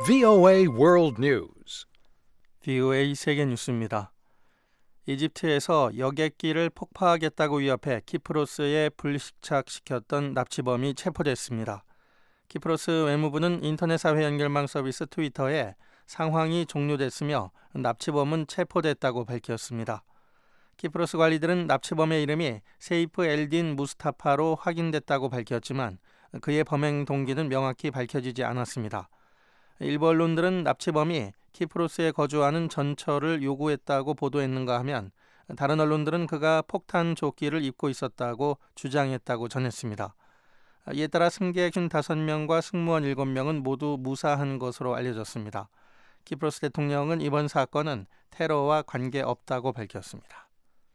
VOA World News. VOA 세계 뉴스입니다. 이집트에서 여객기를 폭파하겠다고 위협해 키프로스에 불식착시켰던 납치범이 체포됐습니다. 키프로스 외무부는 인터넷 사회 연결망 서비스 트위터에 상황이 종료됐으며 납치범은 체포됐다고 밝혔습니다. 키프로스 관리들은 납치범의 이름이 세이프 엘딘 무스타파로 확인됐다고 밝혔지만 그의 범행 동기는 명확히 밝혀지지 않았습니다. 일부 언론들은 납치범이 키프로스에 거주하는 전처를 요구했다고 보도했는가 하면 다른 언론들은 그가 폭탄 조끼를 입고 있었다고 주장했다고 전했습니다. 이에 따라 승객 55명과 승무원 7명은 모두 무사한 것으로 알려졌습니다. 키프로스 대통령은 이번 사건은 테러와 관계없다고 밝혔습니다.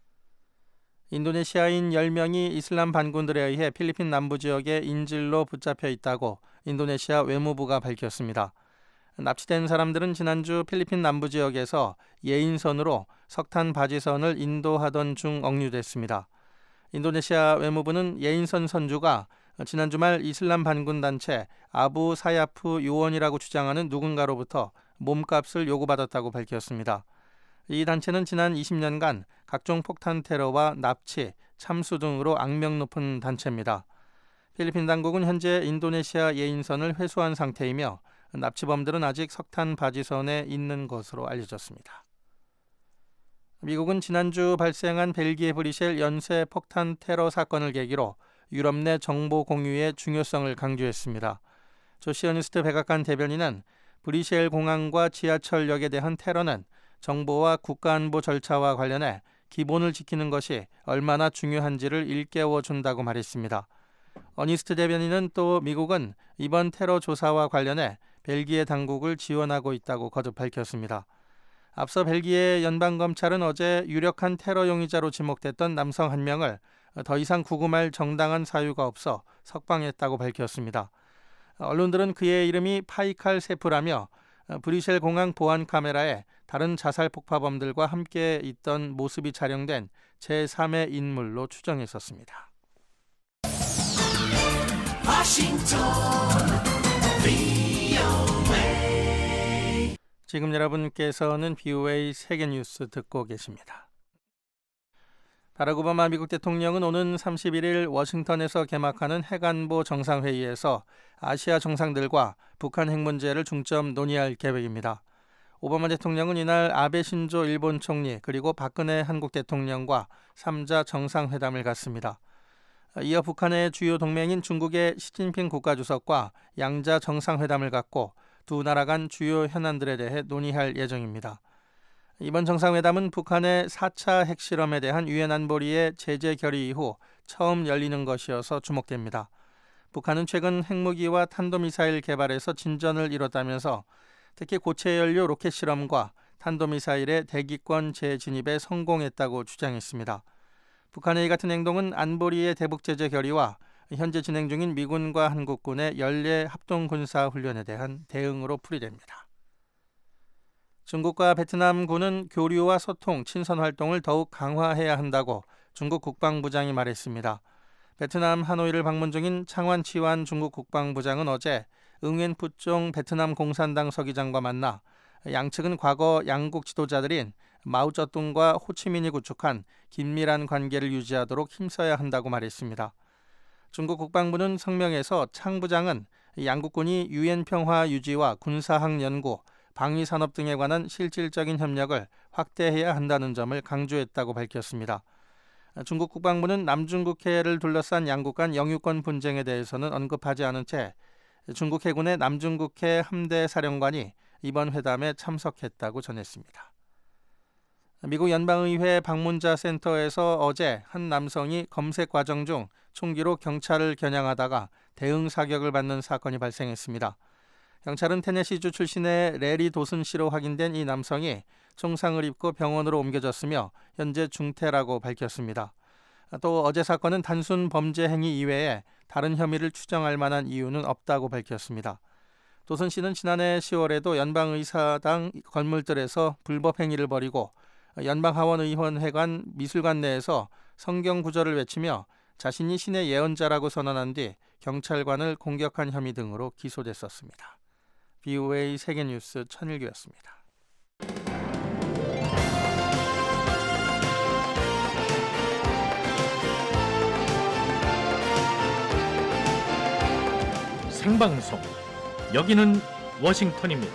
인도네시아인 10명이 이슬람 반군들에 의해 필리핀 남부 지역의 인질로 붙잡혀 있다고 인도네시아 외무부가 밝혔습니다. 납치된 사람들은 지난주 필리핀 남부 지역에서 예인선으로 석탄 바지선을 인도하던 중 억류됐습니다. 인도네시아 외무부는 예인선 선주가 지난 주말 이슬람 반군 단체 아부 사야프 요원이라고 주장하는 누군가로부터 몸값을 요구받았다고 밝혔습니다. 이 단체는 지난 20년간 각종 폭탄 테러와 납치, 참수 등으로 악명 높은 단체입니다. 필리핀 당국은 현재 인도네시아 예인선을 회수한 상태이며 납치범들은 아직 석탄 바지선에 있는 것으로 알려졌습니다. 미국은 지난주 발생한 벨기에 브뤼셀 연쇄 폭탄 테러 사건을 계기로 유럽 내 정보 공유의 중요성을 강조했습니다. 조시어니스트 백악관 대변인은 브뤼셀 공항과 지하철역에 대한 테러는 정보와 국가안보 절차와 관련해 기본을 지키는 것이 얼마나 중요한지를 일깨워 준다고 말했습니다. 어니스트 대변인은 또 미국은 이번 테러 조사와 관련해 벨기에 당국을 지원하고 있다고 거듭 밝혔습니다. 앞서 벨기에 연방검찰은 어제 유력한 테러 용의자로 지목됐던 남성 한 명을 더 이상 구금할 정당한 사유가 없어 석방했다고 밝혔습니다. 언론들은 그의 이름이 파이칼 세프라며 브뤼셀 공항 보안 카메라에 다른 자살 폭파범들과 함께 있던 모습이 촬영된 제3의 인물로 추정했었습니다. 지금 여러분께서는 VOA 세계뉴스 듣고 계십니다. 바락 오바마 미국 대통령은 오는 31일 워싱턴에서 개막하는 핵안보 정상회의에서 아시아 정상들과 북한 핵 문제를 중점 논의할 계획입니다. 오바마 대통령은 이날 아베 신조 일본 총리 그리고 박근혜 한국 대통령과 3자 정상회담을 갖습니다. 이어 북한의 주요 동맹인 중국의 시진핑 국가주석과 양자 정상회담을 갖고 두 나라 간 주요 현안들에 대해 논의할 예정입니다. 이번 정상회담은 북한의 4차 핵실험에 대한 유엔 안보리의 제재 결의 이후 처음 열리는 것이어서 주목됩니다. 북한은 최근 핵무기와 탄도미사일 개발에서 진전을 이뤘다면서 특히 고체 연료 로켓 실험과 탄도미사일의 대기권 재진입에 성공했다고 주장했습니다. 북한의 이 같은 행동은 안보리의 대북 제재 결의와 현재 진행 중인 미군과 한국군의 연례 합동군사훈련에 대한 대응으로 풀이됩니다. 중국과 베트남군은 교류와 소통, 친선 활동을 더욱 강화해야 한다고 중국 국방부장이 말했습니다. 베트남 하노이를 방문 중인 창완 치완 중국 국방부장은 어제 응웬 푸종 베트남 공산당 서기장과 만나 양측은 과거 양국 지도자들인 마오쩌둥과 호치민이 구축한 긴밀한 관계를 유지하도록 힘써야 한다고 말했습니다. 중국 국방부는 성명에서 창 부장은 양국군이 유엔 평화 유지와 군사학 연구, 방위산업 등에 관한 실질적인 협력을 확대해야 한다는 점을 강조했다고 밝혔습니다. 중국 국방부는 남중국해를 둘러싼 양국 간 영유권 분쟁에 대해서는 언급하지 않은 채 중국 해군의 남중국해 함대 사령관이 이번 회담에 참석했다고 전했습니다. 미국 연방의회 방문자 센터에서 어제 한 남성이 검색 과정 중 총기로 경찰을 겨냥하다가 대응 사격을 받는 사건이 발생했습니다. 경찰은 테네시주 출신의 레리 도슨 씨로 확인된 이 남성이 총상을 입고 병원으로 옮겨졌으며 현재 중태라고 밝혔습니다. 또 어제 사건은 단순 범죄 행위 이외에 다른 혐의를 추정할 만한 이유는 없다고 밝혔습니다. 도슨 씨는 지난해 10월에도 연방의사당 건물들에서 불법 행위를 벌이고 연방하원의원회관 미술관 내에서 성경 구절을 외치며 자신이 신의 예언자라고 선언한 뒤 경찰관을 공격한 혐의 등으로 기소됐었습니다. VOA 세계뉴스 천일규였습니다. 생방송 여기는 워싱턴입니다.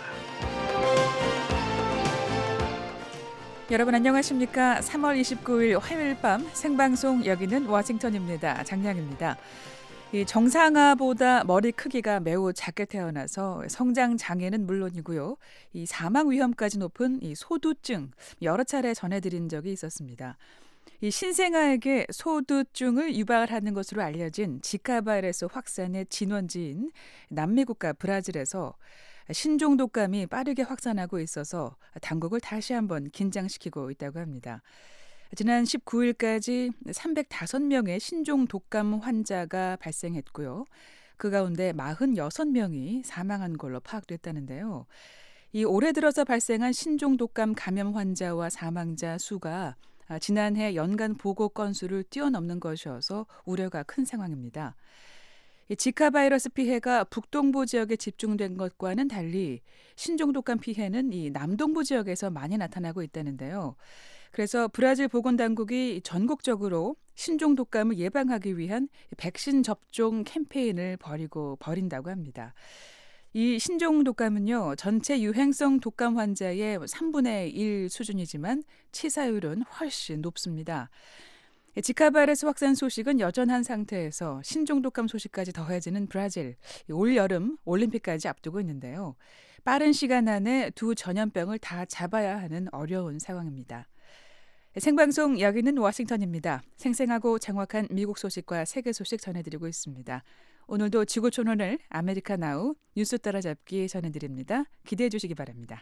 여러분 안녕하십니까? 3월 29일 화요일 밤 생방송 여기는 워싱턴입니다. 장량입니다. 이 정상아보다 머리 크기가 매우 작게 태어나서 성장 장애는 물론이고요. 이 사망 위험까지 높은 이 소두증 여러 차례 전해드린 적이 있었습니다. 이 신생아에게 소두증을 유발하는 것으로 알려진 지카 바이러스 확산의 진원지인 남미 국가 브라질에서 신종 독감이 빠르게 확산하고 있어서 당국을 다시 한번 긴장시키고 있다고 합니다. 지난 19일까지 305명의 신종 독감 환자가 발생했고요. 그 가운데 46명이 사망한 걸로 파악됐다는데요. 이 올해 들어서 발생한 신종 독감 감염 환자와 사망자 수가 지난해 연간 보고 건수를 뛰어넘는 것이어서 우려가 큰 상황입니다. 지카 바이러스 피해가 북동부 지역에 집중된 것과는 달리 신종 독감 피해는 이 남동부 지역에서 많이 나타나고 있다는데요. 그래서 브라질 보건당국이 전국적으로 신종 독감을 예방하기 위한 백신 접종 캠페인을 벌인다고 합니다. 이 신종 독감은요, 전체 유행성 독감 환자의 3분의 1 수준이지만 치사율은 훨씬 높습니다. 지카 바이러스 확산 소식은 여전한 상태에서 신종 독감 소식까지 더해지는 브라질, 올 여름 올림픽까지 앞두고 있는데요. 빠른 시간 안에 두 전염병을 다 잡아야 하는 어려운 상황입니다. 생방송 여기는 워싱턴입니다. 생생하고 정확한 미국 소식과 세계 소식 전해드리고 있습니다. 오늘도 지구촌원을 아메리카 나우 뉴스 따라잡기 전해드립니다. 기대해 주시기 바랍니다.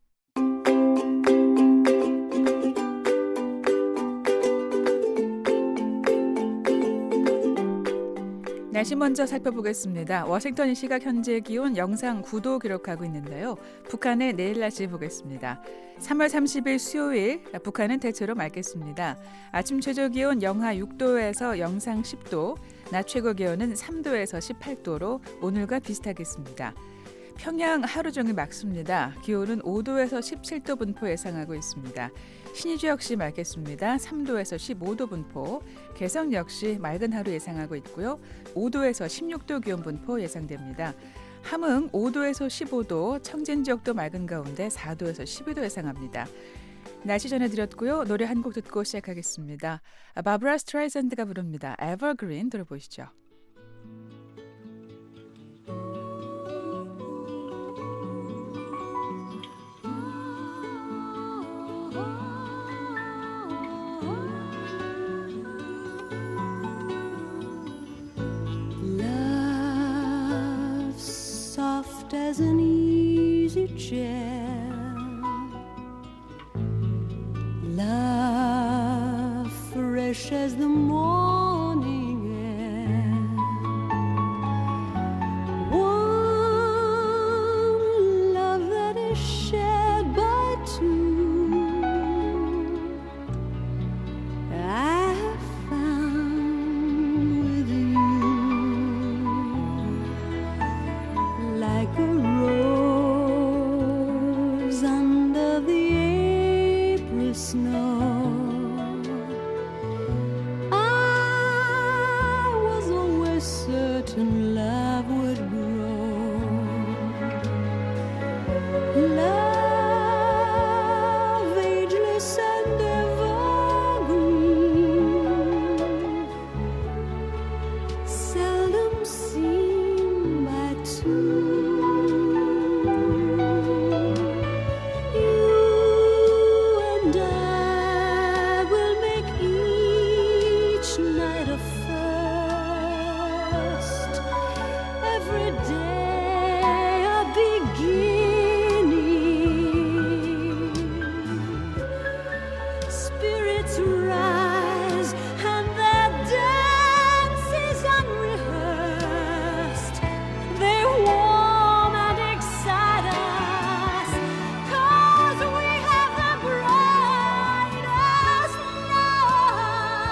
날씨 먼저 살펴보겠습니다. 워싱턴 시각 현재 기온 영상 9도 기록하고 있는데요. 북한의 내일 날씨 보겠습니다. 3월 30일 수요일 북한은 대체로 맑겠습니다. 아침 최저 기온 영하 6도에서 영상 10도, 낮 최고 기온은 3도에서 18도로 오늘과 비슷하겠습니다. 평양 하루 종일 맑습니다. 기온은 5도에서 17도 분포 예상하고 있습니다. 신의주 역시 맑겠습니다. 3도에서 15도 분포, 개성 역시 맑은 하루 예상하고 있고요. 5도에서 16도 기온 분포 예상됩니다. 함흥 5도에서 15도, 청진 지역도 맑은 가운데 4도에서 12도 예상합니다. 날씨 전해드렸고요. 노래 한 곡 듣고 시작하겠습니다. 바브라 스트라이샌드가 부릅니다. 에버그린 들어보시죠. As an easy chair, love fresh as the morning air, one love that is shared by two. I have found with you, like a rose under the April snow. I was always certain love would grow. Love ageless and evergreen, seldom seen by two.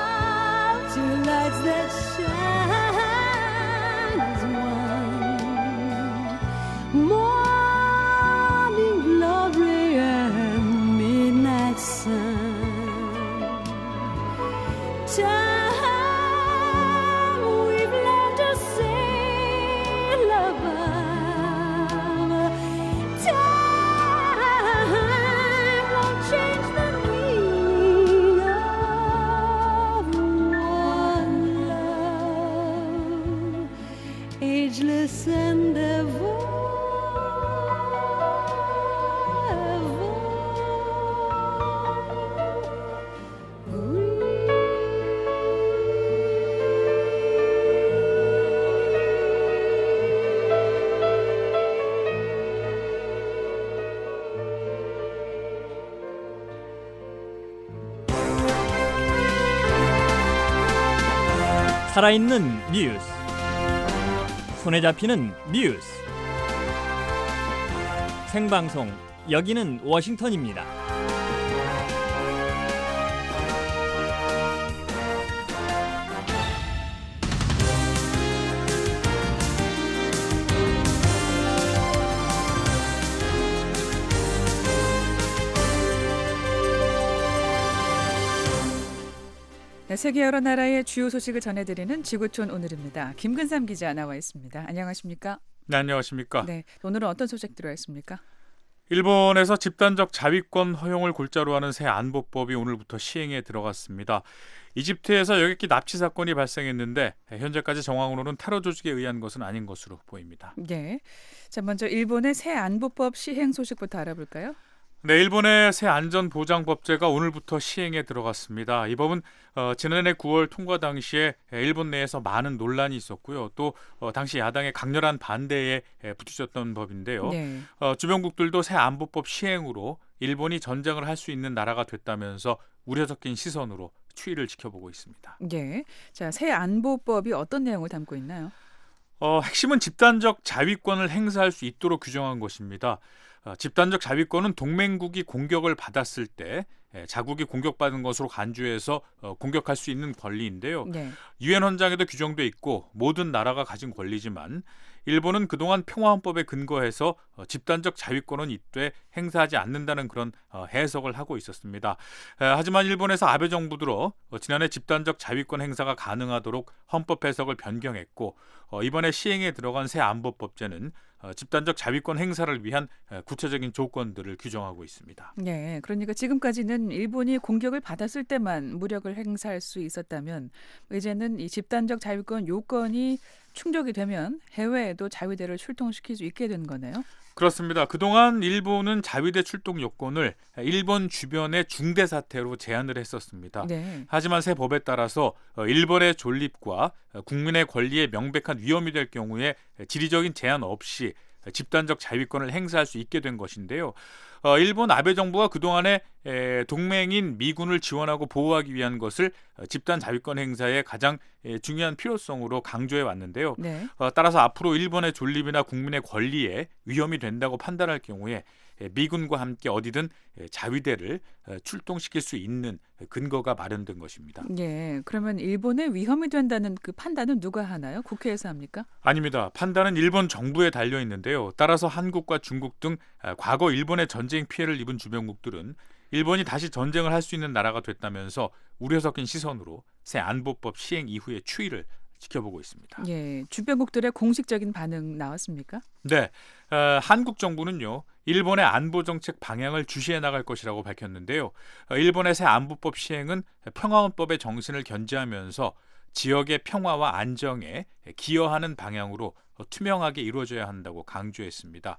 That shine as one. ageless and ever. 살아있는 뉴스, 손에 잡히는 뉴스, 생방송 여기는 워싱턴입니다. 네, 세계 여러 나라의 주요 소식을 전해드리는 지구촌 오늘입니다. 김근삼 기자 나와 있습니다. 안녕하십니까? 네, 안녕하십니까? 네, 오늘은 어떤 소식 들어와 있습니까? 일본에서 집단적 자위권 허용을 골자로 하는 새 안보법이 오늘부터 시행에 들어갔습니다. 이집트에서 여객기 납치 사건이 발생했는데 현재까지 정황으로는 테러 조직에 의한 것은 아닌 것으로 보입니다. 네, 자 먼저 일본의 새 안보법 시행 소식부터 알아볼까요? 네, 일본의 새 안전보장법제가 오늘부터 시행에 들어갔습니다. 이 법은 지난해 9월 통과 당시에 일본 내에서 많은 논란이 있었고요. 또 당시 야당의 강렬한 반대에 부딪혔던 법인데요. 네. 주변국들도 새 안보법 시행으로 일본이 전쟁을 할 수 있는 나라가 됐다면서 우려 섞인 시선으로 추이를 지켜보고 있습니다. 네, 자 새 안보법이 어떤 내용을 담고 있나요? 핵심은 집단적 자위권을 행사할 수 있도록 규정한 것입니다. 집단적 자위권은 동맹국이 공격을 받았을 때 자국이 공격받은 것으로 간주해서 공격할 수 있는 권리인데요. 네. 유엔 헌장에도 규정돼 있고 모든 나라가 가진 권리지만 일본은 그동안 평화헌법에 근거해서 집단적 자위권은 이때 행사하지 않는다는 그런 해석을 하고 있었습니다. 하지만 일본에서 아베 정부 들어 지난해 집단적 자위권 행사가 가능하도록 헌법 해석을 변경했고 이번에 시행에 들어간 새 안보법제는 집단적 자위권 행사를 위한 구체적인 조건들을 규정하고 있습니다. 네, 그러니까 지금까지는 일본이 공격을 받았을 때만 무력을 행사할 수 있었다면 이제는 이 집단적 자위권 요건이 충족이 되면 해외에도 자위대를 출동시킬 수 있게 된 거네요. 그렇습니다. 그동안 일본은 자위대 출동 요건을 일본 주변의 중대 사태로 제한을 했었습니다. 네. 하지만 새 법에 따라서 일본의 존립과 국민의 권리에 명백한 위험이 될 경우에 지리적인 제한 없이 집단적 자위권을 행사할 수 있게 된 것인데요. 일본 아베 정부가 그동안에 동맹인 미군을 지원하고 보호하기 위한 것을 집단 자위권 행사의 가장 중요한 필요성으로 강조해 왔는데요. 네. 따라서 앞으로 일본의 존립이나 국민의 권리에 위험이 된다고 판단할 경우에 미군과 함께 어디든 자위대를 출동시킬 수 있는 근거가 마련된 것입니다. 예, 그러면 일본에 위험이 된다는 그 판단은 누가 하나요? 국회에서 합니까? 아닙니다. 판단은 일본 정부에 달려 있는데요. 따라서 한국과 중국 등 과거 일본의 전쟁 피해를 입은 주변국들은 일본이 다시 전쟁을 할 수 있는 나라가 됐다면서 우려 섞인 시선으로 새 안보법 시행 이후의 추이를 지켜보고 있습니다. 예, 주변국들의 공식적인 반응 나왔습니까? 네, 한국 정부는요. 일본의 안보 정책 방향을 주시해 나갈 것이라고 밝혔는데요. 일본의 새 안보법 시행은 평화헌법의 정신을 견지하면서 지역의 평화와 안정에 기여하는 방향으로 투명하게 이루어져야 한다고 강조했습니다.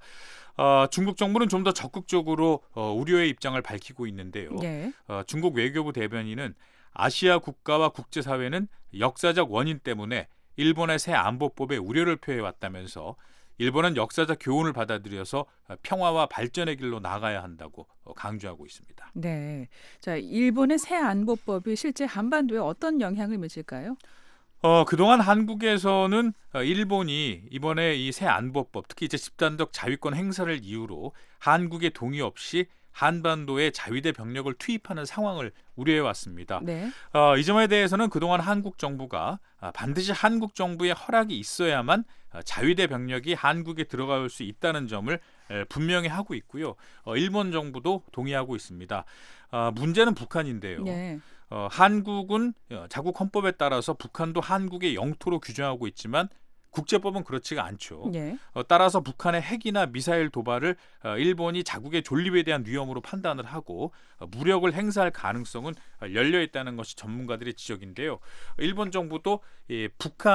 중국 정부는 좀 더 적극적으로 우려의 입장을 밝히고 있는데요. 예. 중국 외교부 대변인은 아시아 국가와 국제사회는 역사적 원인 때문에 일본의 새 안보법에 우려를 표해왔다면서 일본은 역사적 교훈을 받아들여서 평화와 발전의 길로 나가야 한다고 강조하고 있습니다. 네. 자, 일본의 새 안보법이 실제 한반도에 어떤 영향을 미칠까요? 그동안 한국에서는 일본이 이번에 이 새 안보법, 특히 이제 집단적 자위권 행사를 이유로 한국의 동의 없이 한반도에 자위대 병력을 투입하는 상황을 우려해 왔습니다. 네. 이 점에 대해서는 그동안 한국 정부가 반드시 한국 정부의 허락이 있어야만 자위대 병력이 한국에 들어갈 수 있다는 점을 분명히 하고 있고요. 일본 정부도 동의하고 있습니다. 문제는 북한인데요. 네. 한국은 자국 헌법에 따라서 북한도 한국의 영토로 규정하고 있지만 국제법은 그렇지가 않죠. 예. 따라서 북한의 핵이나 미사일 도발을 일본이 자국의 존립에 대한 위험으로 판단을 하고 무력을 행사할 가능성은 열려 있다는 것이 전문가들의 지적인데요. 일본 정부도 이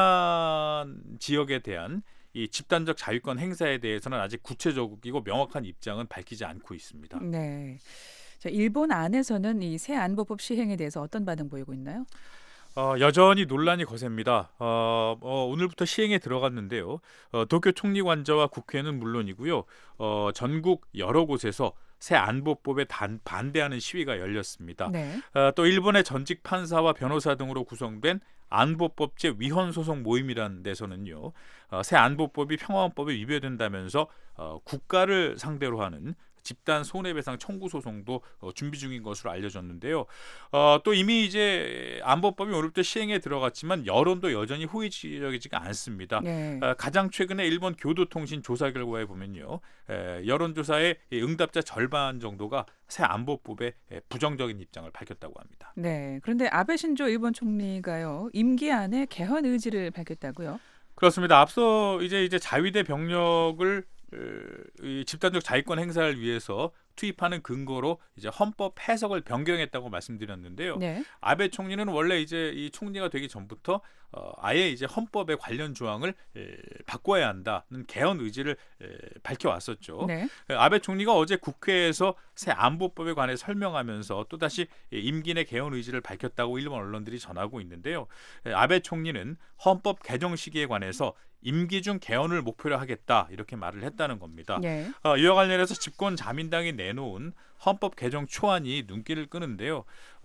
북한 지역에 대한 이 집단적 자위권 행사에 대해서는 아직 구체적이고 명확한 입장은 밝히지 않고 있습니다. 네. 자, 일본 안에서는 이 새 안보법 시행에 대해서 어떤 반응 보이고 있나요? 여전히 논란이 거셉니다. 오늘부터 시행에 들어갔는데요. 도쿄 총리관저와 국회는 물론이고요. 전국 여러 곳에서 새 안보법에 반대하는 시위가 열렸습니다. 네. 또 일본의 전직 판사와 변호사 등으로 구성된 안보법제 위헌 소송 모임이라는 데서는요. 새 안보법이 평화헌법에 위배된다면서 국가를 상대로 하는 집단 손해배상 청구 소송도 준비 중인 것으로 알려졌는데요. 또 이미 이제 안보법이 오늘부터 시행에 들어갔지만 여론도 여전히 호의적이지가 않습니다. 네. 가장 최근에 일본 교도통신 조사 결과에 보면요. 여론조사의 응답자 절반 정도가 새 안보법에 부정적인 입장을 밝혔다고 합니다. 네. 그런데 아베 신조 일본 총리가요. 임기 안에 개헌 의지를 밝혔다고요? 그렇습니다. 앞서 이제 자위대 병력을 이 집단적 자위권 행사를 위해서 투입하는 근거로 이제 헌법 해석을 변경했다고 말씀드렸는데요. 네. 아베 총리는 원래 이제 이 총리가 되기 전부터 아예 이제 헌법의 관련 조항을 바꿔야 한다는 개헌 의지를 밝혀왔었죠. 네. 아베 총리가 어제 국회에서 새 안보법에 관해 설명하면서 또다시 임기 내 개헌 의지를 밝혔다고 일본 언론들이 전하고 있는데요. 아베 총리는 헌법 개정 시기에 관해서 임기 중 개헌을 목표로 하겠다 이렇게 말을 했다는 겁니다. 네. 이와 관련해서 집권 자민당이 내놓은 헌법 개정 초안이 눈길을 끄는데요.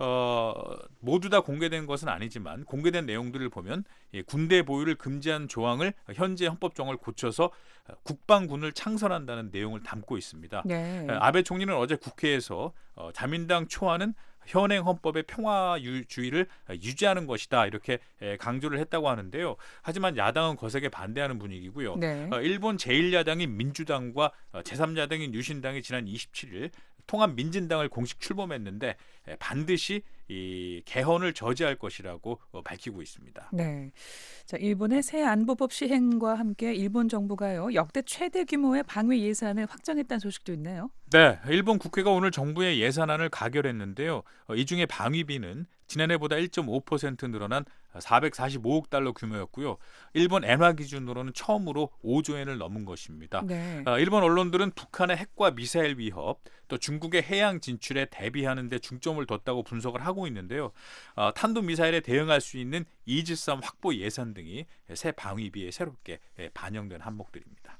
모두 다 공개된 것은 아니지만 공개된 내용들을 보면 군대 보유를 금지한 조항을 현재 헌법정을 고쳐서 국방군을 창설한다는 내용을 담고 있습니다. 네. 아베 총리는 어제 국회에서 자민당 초안은 현행 헌법의 평화주의를 유지하는 것이다 이렇게 강조를 했다고 하는데요. 하지만 야당은 거세게 반대하는 분위기고요. 네. 일본 제1야당인 민주당과 제3야당인 유신당이 지난 27일 통합민진당을 공식 출범했는데 반드시 이 개헌을 저지할 것이라고 밝히고 있습니다. 네. 자, 일본의 새 안보법 시행과 함께 일본 정부가요. 역대 최대 규모의 방위 예산을 확정했다는 소식도 있네요. 네, 일본 국회가 오늘 정부의 예산안을 가결했는데요. 이 중에 방위비는 지난해보다 1.5% 늘어난 445억 달러 규모였고요. 일본 엔화 기준으로는 처음으로 5조 엔을 넘은 것입니다. 네. 일본 언론들은 북한의 핵과 미사일 위협, 또 중국의 해양 진출에 대비하는 데 중점을 뒀다고 분석을 하고 있는데요. 탄도미사일에 대응할 수 있는 이지스함 확보 예산 등이 새 방위비에 새롭게 반영된 항목들입니다.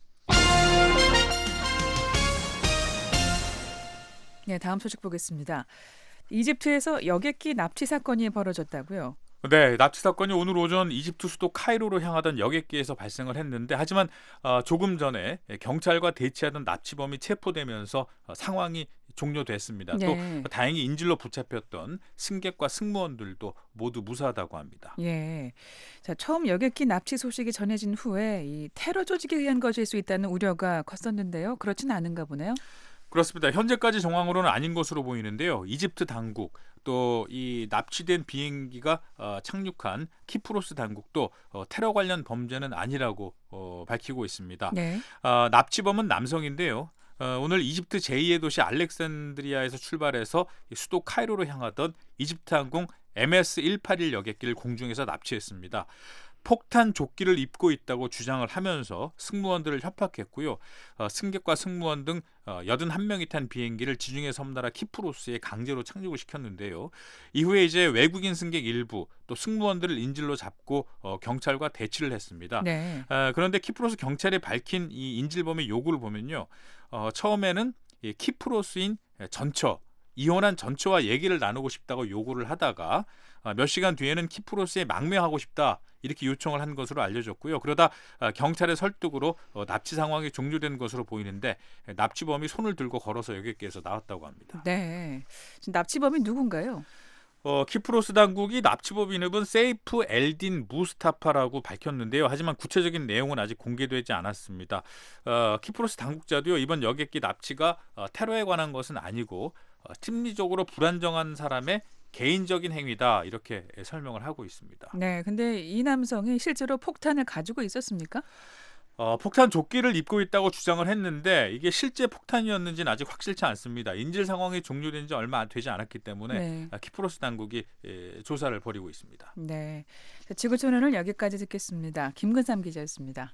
네, 다음 소식 보겠습니다. 이집트에서 여객기 납치 사건이 벌어졌다고요? 네, 납치 사건이 오늘 오전 이집트 수도 카이로로 향하던 여객기에서 발생을 했는데 하지만 조금 전에 경찰과 대치하던 납치범이 체포되면서 상황이 종료됐습니다. 네. 또 다행히 인질로 붙잡혔던 승객과 승무원들도 모두 무사하다고 합니다. 예. 자, 처음 여객기 납치 소식이 전해진 후에 이 테러 조직에 의한 것일 수 있다는 우려가 컸었는데요. 그렇지는 않은가 보네요. 그렇습니다. 현재까지 정황으로는 아닌 것으로 보이는데요. 이집트 당국 또 이 납치된 비행기가 착륙한 키프로스 당국도 테러 관련 범죄는 아니라고 밝히고 있습니다. 네. 납치범은 남성인데요. 오늘 이집트 제2의 도시 알렉산드리아에서 출발해서 수도 카이로로 향하던 이집트 항공 MS-181 여객기를 공중에서 납치했습니다. 폭탄 조끼를 입고 있다고 주장을 하면서 승무원들을 협박했고요. 승객과 승무원 등 81명이 탄 비행기를 지중해 섬나라 키프로스에 강제로 착륙을 시켰는데요. 이후에 이제 외국인 승객 일부 또 승무원들을 인질로 잡고 경찰과 대치를 했습니다. 네. 그런데 키프로스 경찰이 밝힌 이 인질범의 요구를 보면요. 처음에는 이 키프로스인 전처 이혼한 전처와 얘기를 나누고 싶다고 요구를 하다가 몇 시간 뒤에는 키프로스에 망명하고 싶다 이렇게 요청을 한 것으로 알려졌고요. 그러다 경찰의 설득으로 납치 상황이 종료된 것으로 보이는데 납치범이 손을 들고 걸어서 여객기에서 나왔다고 합니다. 네. 지금 납치범이 누군가요? 키프로스 당국이 납치범 이름은 세이프 엘딘 무스타파라고 밝혔는데요. 하지만 구체적인 내용은 아직 공개되지 않았습니다. 키프로스 당국자도요. 이번 여객기 납치가 테러에 관한 것은 아니고 심리적으로 불안정한 사람의 개인적인 행위다 이렇게 설명을 하고 있습니다. 네, 근데 이 남성이 실제로 폭탄을 가지고 있었습니까? 폭탄 조끼를 입고 있다고 주장을 했는데 이게 실제 폭탄이었는지는 아직 확실치 않습니다. 인질 상황이 종료된 지 얼마 되지 않았기 때문에 네. 키프로스 당국이 조사를 벌이고 있습니다. 네, 자, 지구촌을 여기까지 듣겠습니다. 김근삼 기자였습니다.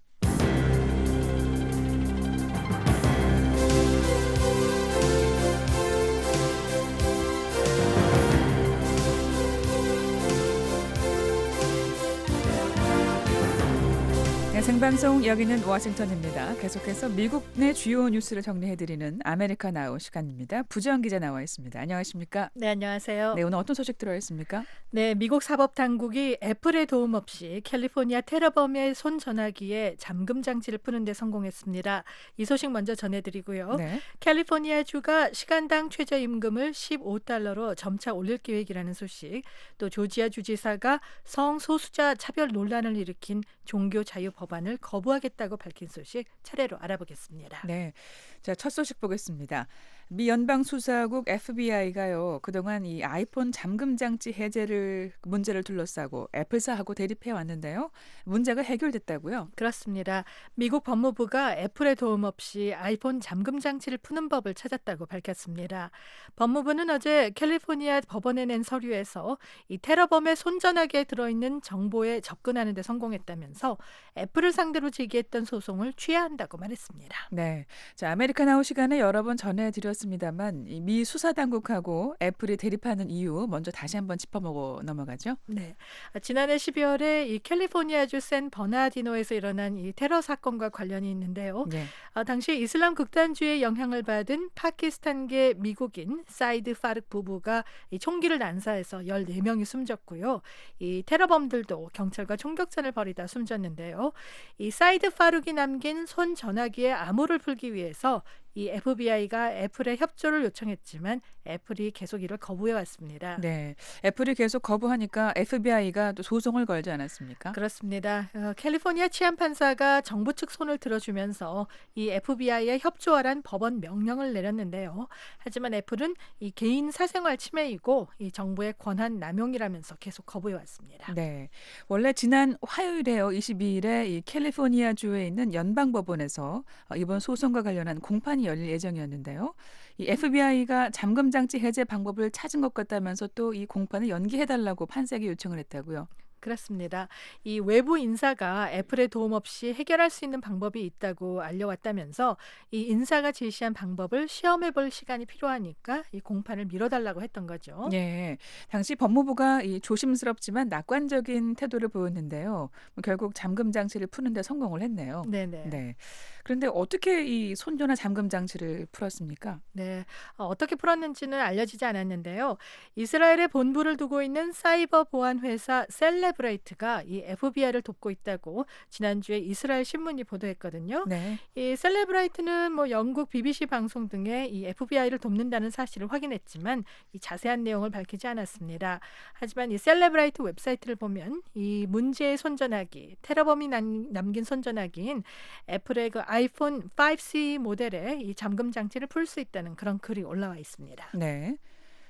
네, 생방송 여기는 워싱턴입니다. 계속해서 미국 내 주요 뉴스를 정리해드리는 아메리카 나우 시간입니다. 부지영 기자 나와 있습니다. 안녕하십니까? 네, 안녕하세요. 네, 오늘 어떤 소식 들어있습니까? 네, 미국 사법 당국이 애플의 도움 없이 캘리포니아 테러범의 손 전화기에 잠금 장치를 푸는 데 성공했습니다. 이 소식 먼저 전해드리고요. 네. 캘리포니아 주가 시간당 최저임금을 $15로 점차 올릴 계획이라는 소식, 또 조지아 주지사가 성소수자 차별 논란을 일으킨 종교 자유 법안을 거부하겠다고 밝힌 소식 차례로 알아보겠습니다. 네, 자, 첫 소식 보겠습니다. 미 연방수사국 FBI가요 그동안 이 아이폰 잠금 장치 해제를 문제를 둘러싸고 애플사하고 대립해 왔는데요. 문제가 해결됐다고요? 그렇습니다. 미국 법무부가 애플의 도움 없이 아이폰 잠금 장치를 푸는 법을 찾았다고 밝혔습니다. 법무부는 어제 캘리포니아 법원에 낸 서류에서 이 테러범의 손전화기에 들어있는 정보에 접근하는 데 성공했다면서 애플을 상대로 제기했던 소송을 취하한다고 말했습니다. 네, 자, 아메리카 나우 시간에 여러 번 전해드렸습니다만 이 미 수사당국하고 애플이 대립하는 이유 먼저 다시 한번 짚어보고 넘어가죠. 네, 지난해 12월에 이 캘리포니아주 샌 버나디노에서 일어난 이 테러 사건과 관련이 있는데요. 네. 당시 이슬람 극단주의의 영향을 받은 파키스탄계 미국인 사이드 파르크 부부가 이 총기를 난사해서 14명이 숨졌고요. 이 테러범들도 경찰과 총격전을 벌이다 숨졌는데요. 이 사이드 파룩이 남긴 손 전화기의 암호를 풀기 위해서 이 FBI가 애플의 협조를 요청했지만 애플이 계속 이를 거부해 왔습니다. 네, 애플이 계속 거부하니까 FBI가 또 소송을 걸지 않았습니까? 그렇습니다. 캘리포니아 치안판사가 정부 측 손을 들어주면서 이 FBI에 협조하란 법원 명령을 내렸는데요. 하지만 애플은 이 개인 사생활 침해이고 이 정부의 권한 남용이라면서 계속 거부해 왔습니다. 네, 원래 지난 화요일에요, 22일에 이 캘리포니아주에 있는 연방법원에서 이번 소송과 관련한 공판이 열릴 예정이었는데요. 이 FBI가 잠금 장치 해제 방법을 찾은 것 같다면서 또 이 공판을 연기해달라고 판사에게 요청을 했다고요. 그렇습니다. 이 외부 인사가 애플의 도움 없이 해결할 수 있는 방법이 있다고 알려왔다면서 이 인사가 제시한 방법을 시험해볼 시간이 필요하니까 이 공판을 미뤄달라고 했던 거죠. 네, 당시 법무부가 이 조심스럽지만 낙관적인 태도를 보였는데요. 결국 잠금 장치를 푸는데 성공을 했네요. 네네. 네. 그런데 어떻게 이 손전화 잠금 장치를 풀었습니까? 네, 어떻게 풀었는지는 알려지지 않았는데요. 이스라엘에 본부를 두고 있는 사이버 보안 회사 셀레브레이트가 이 FBI를 돕고 있다고 지난주에 이스라엘 신문이 보도했거든요. 네. 이 셀레브레이트는 뭐 영국 BBC 방송 등에 이 FBI를 돕는다는 사실을 확인했지만 이 자세한 내용을 밝히지 않았습니다. 하지만 이 셀레브레이트 웹사이트를 보면 이 문제의 손전화기, 테러범이 남긴 손전화기인 애플의 그 아이폰 5C 모델의 이 잠금 장치를 풀 수 있다는 그런 글이 올라와 있습니다. 네.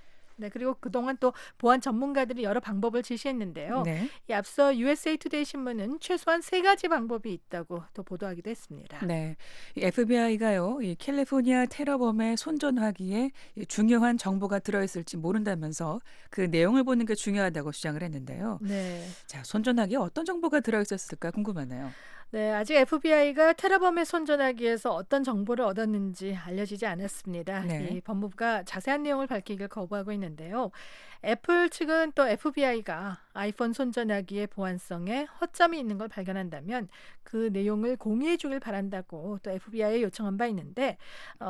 네, 그리고 그동안 또 보안 전문가들이 여러 방법을 제시했는데요. 네. 이 앞서 USA 투데이 신문은 최소한 3가지 방법이 있다고 또 보도하기도 했습니다. 네, 이 FBI가요, 이 캘리포니아 테러범의 손전화기에 이 중요한 정보가 들어있을지 모른다면서 그 내용을 보는 게 중요하다고 주장을 했는데요. 네. 자, 손전화기에 어떤 정보가 들어있었을까 궁금하네요. 네, 아직 FBI가 테러범의 손전화기에서 어떤 정보를 얻었는지 알려지지 않았습니다. 네. 이 법무부가 자세한 내용을 밝히길 거부하고 있는데요. 애플 측은 또 FBI가 아이폰 손전화기의 보안성에 허점이 있는 걸 발견한다면 그 내용을 공유해 주길 바란다고 또 FBI에 요청한 바 있는데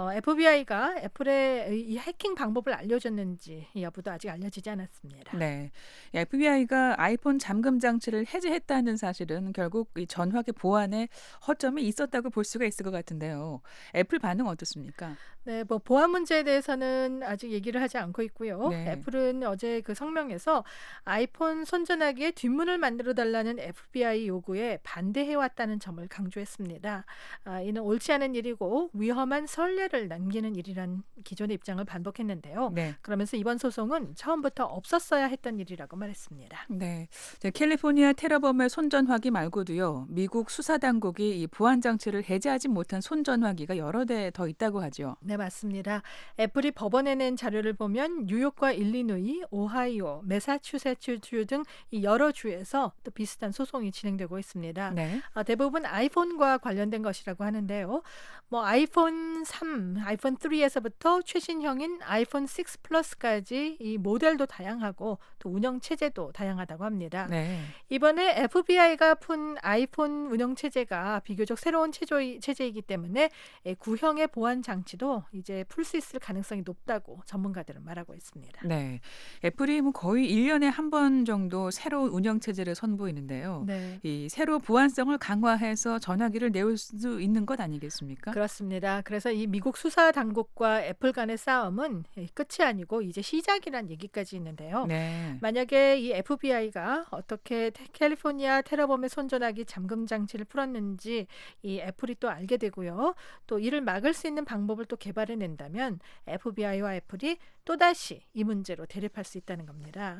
FBI가 애플의 이 해킹 방법을 알려줬는지 이 여부도 아직 알려지지 않았습니다. 네, FBI가 아이폰 잠금 장치를 해제했다는 사실은 결국 이 전화기 보안에 허점이 있었다고 볼 수가 있을 것 같은데요. 애플 반응 어떻습니까? 네, 뭐 보안 문제에 대해서는 아직 얘기를 하지 않고 있고요. 네. 애플은 어제 그 성명에서 아이폰 손전화기의 뒷문을 만들어 달라는 FBI 요구에 반대해왔다는 점을 강조했습니다. 이는 옳지 않은 일이고 위험한 선례를 남기는 일이란 기존의 입장을 반복했는데요. 네. 그러면서 이번 소송은 처음부터 없었어야 했던 일이라고 말했습니다. 네. 캘리포니아 테러범의 손전화기 말고도요. 미국 수사당국이 이 보안 장치를 해제하지 못한 손전화기가 여러 대 더 있다고 하죠. 네, 맞습니다. 애플이 법원에 낸 자료를 보면 뉴욕과 일리노이, 오하이오, 매사추세츠주 등 이 여러 주에서 또 비슷한 소송이 진행되고 있습니다. 네. 대부분 아이폰과 관련된 것이라고 하는데요. 뭐 아이폰 3, 아이폰 3에서부터 최신형인 아이폰 6 플러스까지 이 모델도 다양하고 또 운영 체제도 다양하다고 합니다. 네. 이번에 FBI가 푼 아이폰 운영 체제가 비교적 새로운 체제이기 때문에 구형의 보안 장치도 이제 풀 수 있을 가능성이 높다고 전문가들은 말하고 있습니다. 네. 애플이 뭐 거의 1년에 한 번 정도 새로운 운영 체제를 선보이는데요. 네. 이 새로 보안성을 강화해서 전화기를 내올 수 있는 것 아니겠습니까? 그렇습니다. 그래서 이 미국 수사 당국과 애플 간의 싸움은 끝이 아니고 이제 시작이란 얘기까지 있는데요. 네. 만약에 이 FBI가 어떻게 캘리포니아 테러범의 손전화기 잠금 장치를 풀었는지 이 애플이 또 알게 되고요. 또 이를 막을 수 있는 방법을 또 개발해낸다면 FBI와 애플이 또다시 이 문제로 대립할 수 있다는 겁니다.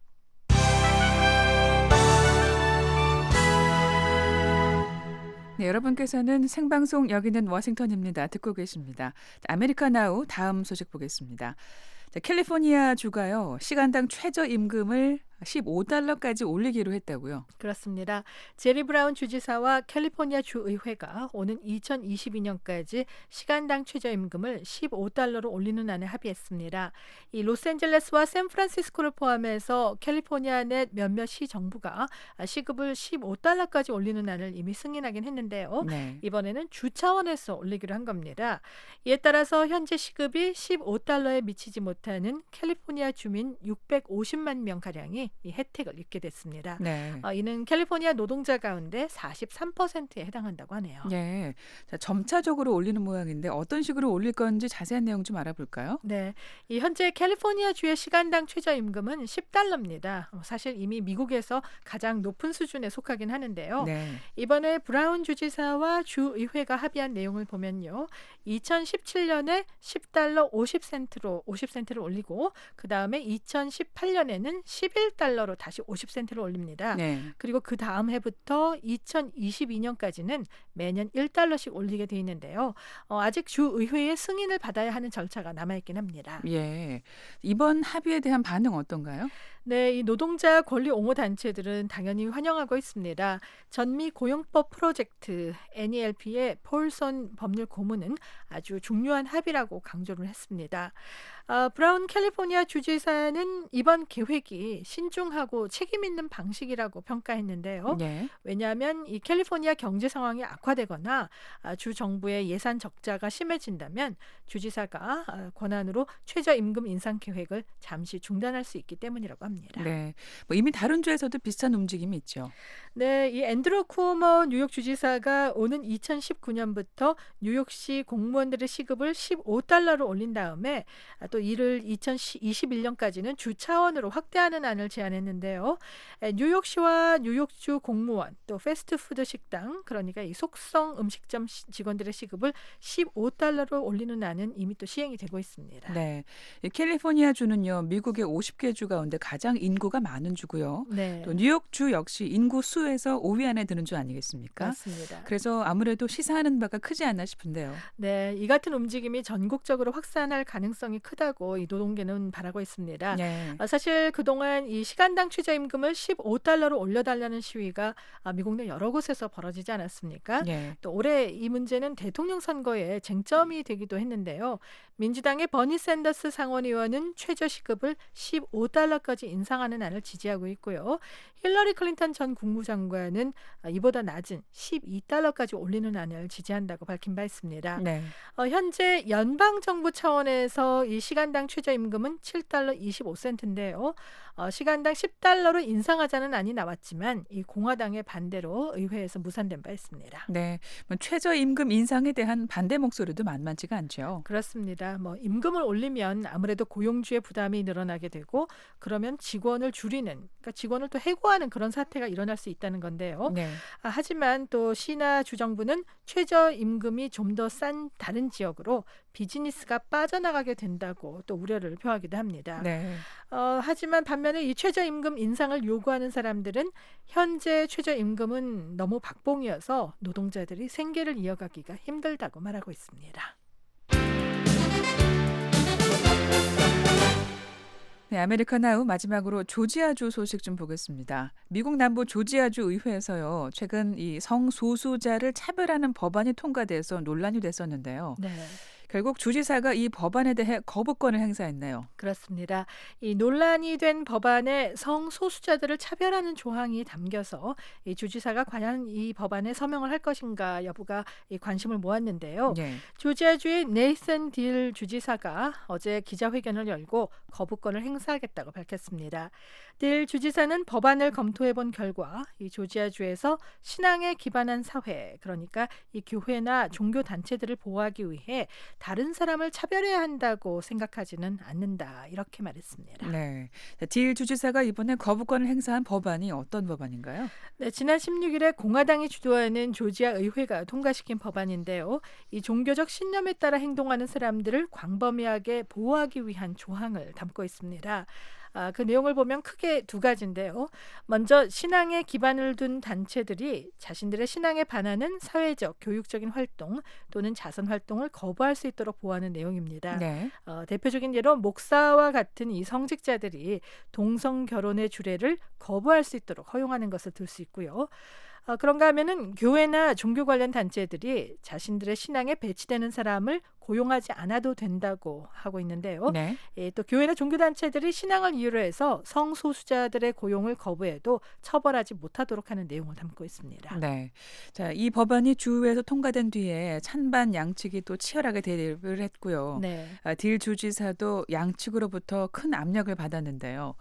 네, 여러분께서는 생방송 여기는 워싱턴입니다. 듣고 계십니다. 아메리카 나우 다음 소식 보겠습니다. 캘리포니아 주가요. 시간당 최저임금을 $15까지 올리기로 했다고요. 그렇습니다. 제리 브라운 주지사와 캘리포니아 주의회가 오는 2022년까지 시간당 최저임금을 $15로 올리는 안에 합의했습니다. 이 로스앤젤레스와 샌프란시스코를 포함해서 캘리포니아 내 몇몇 시 정부가 시급을 $15까지 올리는 안을 이미 승인하긴 했는데요. 네. 이번에는 주 차원에서 올리기로 한 겁니다. 이에 따라서 현재 시급이 $15에 미치지 못하는 캘리포니아 주민 650만 명가량이 이 혜택을 입게 됐습니다. 네. 이는 캘리포니아 노동자 가운데 43%에 해당한다고 하네요. 네. 자, 점차적으로 올리는 모양인데 어떤 식으로 올릴 건지 자세한 내용 좀 알아볼까요? 네, 이 현재 캘리포니아 주의 시간당 최저임금은 $10입니다. 사실 이미 미국에서 가장 높은 수준에 속하긴 하는데요. 네. 이번에 브라운 주지사와 주의회가 합의한 내용을 보면요. 2017년에 $10 50센트를 올리고 그 다음에 2018년에는 $11로 다시 50센트를 올립니다. 네. 그리고 그 다음 해부터 2022년까지는 매년 $1씩 올리게 돼 있는데요. 아직 주의회의 승인을 받아야 하는 절차가 남아있긴 합니다. 예. 이번 합의에 대한 반응 어떤가요? 네, 이 노동자 권리 옹호 단체들은 당연히 환영하고 있습니다. 전미 고용법 프로젝트 NELP의 폴선 법률 고문은 아주 중요한 합의라고 강조를 했습니다. 브라운 캘리포니아 주지사는 이번 계획이 신중하고 책임 있는 방식이라고 평가했는데요. 네. 왜냐하면 이 캘리포니아 경제 상황이 악화되거나 주 정부의 예산 적자가 심해진다면 주지사가 권한으로 최저임금 인상 계획을 잠시 중단할 수 있기 때문이라고 합니다. 네. 뭐 이미 다른 주에서도 비슷한 움직임이 있죠. 네, 이 앤드루 쿠오모 뉴욕 주지사가 오는 2019년부터 뉴욕시 공무원들의 시급을 $15로 올린 다음에 또 이를 2021년까지는 주 차원으로 확대하는 안을 제안했는데요. 뉴욕시와 뉴욕주 공무원 또 패스트푸드 식당 그러니까 이 속성 음식점 직원들의 시급을 $15로 올리는 안은 이미 또 시행이 되고 있습니다. 네. 이 캘리포니아 주는요. 미국의 50개 주 가운데 가장 인구가 많은 주고요. 네, 또 뉴욕 주 역시 인구 수에서 5위 안에 드는 주 아니겠습니까? 맞습니다. 그래서 아무래도 시사하는 바가 크지 않나 싶은데요. 네, 이 같은 움직임이 전국적으로 확산할 가능성이 크다고 이 노동계는 바라고 있습니다. 네. 사실 그동안 이 시간당 최저임금을 $15로 올려달라는 시위가 미국 내 여러 곳에서 벌어지지 않았습니까? 네. 또 올해 이 문제는 대통령 선거에 쟁점이 되기도 했는데요. 민주당의 버니 샌더스 상원의원은 최저시급을 $15까지 인상하는 안을 지지하고 있고요. 힐러리 클린턴 전 국무장관은 이보다 낮은 $12까지 올리는 안을 지지한다고 밝힌 바 있습니다. 네. 현재 연방정부 차원에서 이 시간당 최저임금은 $7.25인데요. 시간당 $10로 인상하자는 안이 나왔지만 이 공화당의 반대로 의회에서 무산된 바 있습니다. 네. 최저임금 인상에 대한 반대 목소리도 만만치가 않죠. 그렇습니다. 임금을 올리면 아무래도 고용주의 부담이 늘어나게 되고 그러면 직원을 줄이는, 그러니까 직원을 또 해고하는 그런 사태가 일어날 수 있다는 건데요. 네. 하지만 또 시나 주정부는 최저임금이 좀 더 싼 다른 지역으로 비즈니스가 빠져나가게 된다고 또 우려를 표하기도 합니다. 네. 하지만 반면에 이 최저임금 인상을 요구하는 사람들은 현재 최저임금은 너무 박봉이어서 노동자들이 생계를 이어가기가 힘들다고 말하고 있습니다. 네, 아메리카나우 마지막으로 조지아주 소식 좀 보겠습니다. 미국 남부 조지아주 의회에서요, 최근 이 성소수자를 차별하는 법안이 통과돼서 논란이 됐었는데요. 네. 결국 주지사가 이 법안에 대해 거부권을 행사했네요. 그렇습니다. 이 논란이 된 법안에 성소수자들을 차별하는 조항이 담겨서 이 주지사가 과연 이 법안에 서명을 할 것인가 여부가 이 관심을 모았는데요. 네. 조지아주의 네이슨 딜 주지사가 어제 기자회견을 열고 거부권을 행사하겠다고 밝혔습니다. 딜 주지사는 법안을 검토해본 결과 이 조지아주에서 신앙에 기반한 사회, 그러니까 이 교회나 종교 단체들을 보호하기 위해 다른 사람을 차별해야 한다고 생각하지는 않는다, 이렇게 말했습니다. 네. 딜 주지사가 이번에 거부권을 행사한 법안이 어떤 법안인가요? 네, 지난 16일에 공화당이 주도하는 조지아 의회가 통과시킨 법안인데요. 이 종교적 신념에 따라 행동하는 사람들을 광범위하게 보호하기 위한 조항을 담고 있습니다. 그 내용을 보면 크게 두 가지인데요. 먼저 신앙에 기반을 둔 단체들이 자신들의 신앙에 반하는 사회적, 교육적인 활동 또는 자선 활동을 거부할 수 있도록 보호하는 내용입니다. 네. 대표적인 예로 목사와 같은 이 성직자들이 동성 결혼의 주례를 거부할 수 있도록 허용하는 것을 들 수 있고요. 그런가 하면은 교회나 종교 관련 단체들이 자신들의 신앙에 배치되는 사람을 고용하지 않아도 된다고 하고 있는데요. 네. 또 교회나 종교 단체들이 신앙을 이유로 해서 성소수자들의 고용을 거부해도 처벌하지 못하도록 하는 내용을 담고 있습니다. 네. 자, 이 법안이 주의회에서 통과된 뒤에 찬반 양측이 또 치열하게 대립을 했고요. 네. 딜 주지사도 양측으로부터 큰 압력을 받았는데요.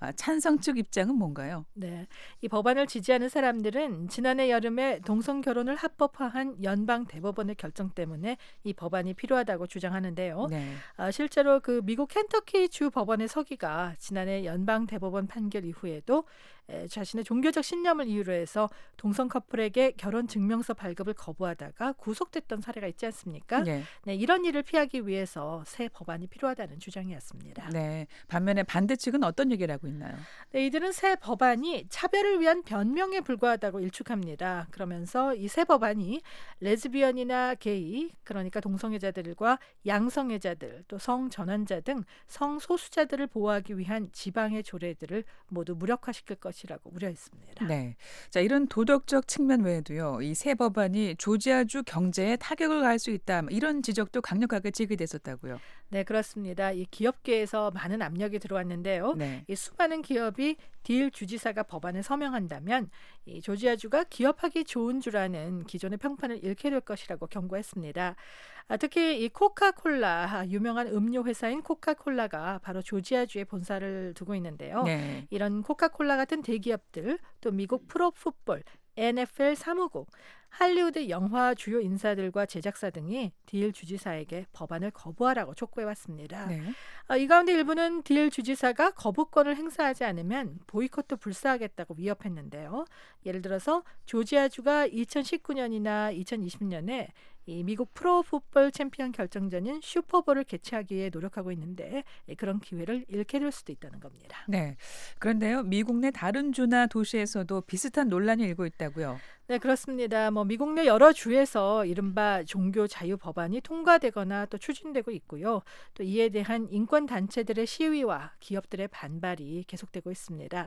찬성 측 입장은 뭔가요? 네. 이 법안을 지지하는 사람들은 지난해 여름에 동성 결혼을 합법화한 연방 대법원의 결정 때문에 이 법안이 필요하다고 주장하는데요. 네. 실제로 그 미국 켄터키 주 법원의 서기가 지난해 연방 대법원 판결 이후에도 자신의 종교적 신념을 이유로 해서 동성 커플에게 결혼 증명서 발급을 거부하다가 구속됐던 사례가 있지 않습니까? 네. 네, 이런 일을 피하기 위해서 새 법안이 필요하다는 주장이었습니다. 네. 반면에 반대 측은 어떤 얘기를 하고 있나요? 네, 이들은 새 법안이 차별을 위한 변명에 불과하다고 일축합니다. 그러면서 이 새 법안이 레즈비언이나 게이, 그러니까 동성애자들과 양성애자들, 또 성전환자 등 성소수자들을 보호하기 위한 지방의 조례들을 모두 무력화시킬 것이라고 우려했습니다. 네. 자, 이런 도덕적 측면 외에도요, 이 새 법안이 조지아주 경제에 타격을 가할 수 있다, 이런 지적도 강력하게 제기됐었다고요. 네, 그렇습니다. 이 기업계에서 많은 압력이 들어왔는데요. 네. 이 수많은 기업이 딜 주지사가 법안에 서명한다면 이 조지아주가 기업하기 좋은 줄 아는 기존의 평판을 잃게 될 것이라고 경고했습니다. 특히 이 코카콜라, 유명한 음료 회사인 코카콜라가 바로 조지아주에 본사를 두고 있는데요. 네. 이런 코카콜라 같은 대기업들, 또 미국 프로풋볼, NFL 사무국, 할리우드 영화 주요 인사들과 제작사 등이 딜 주지사에게 법안을 거부하라고 촉구해왔습니다. 네. 이 가운데 일부는 딜 주지사가 거부권을 행사하지 않으면 보이콧도 불사하겠다고 위협했는데요. 예를 들어서 조지아주가 2019년이나 2020년에 이 미국 프로풋볼 챔피언 결정전인 슈퍼볼을 개최하기 위해 노력하고 있는데 그런 기회를 잃게 될 수도 있다는 겁니다. 네. 그런데요, 미국 내 다른 주나 도시에서도 비슷한 논란이 일고 있다고요. 네, 그렇습니다. 미국 내 여러 주에서 이른바 종교 자유 법안이 통과되거나 또 추진되고 있고요. 또 이에 대한 인권 단체들의 시위와 기업들의 반발이 계속되고 있습니다.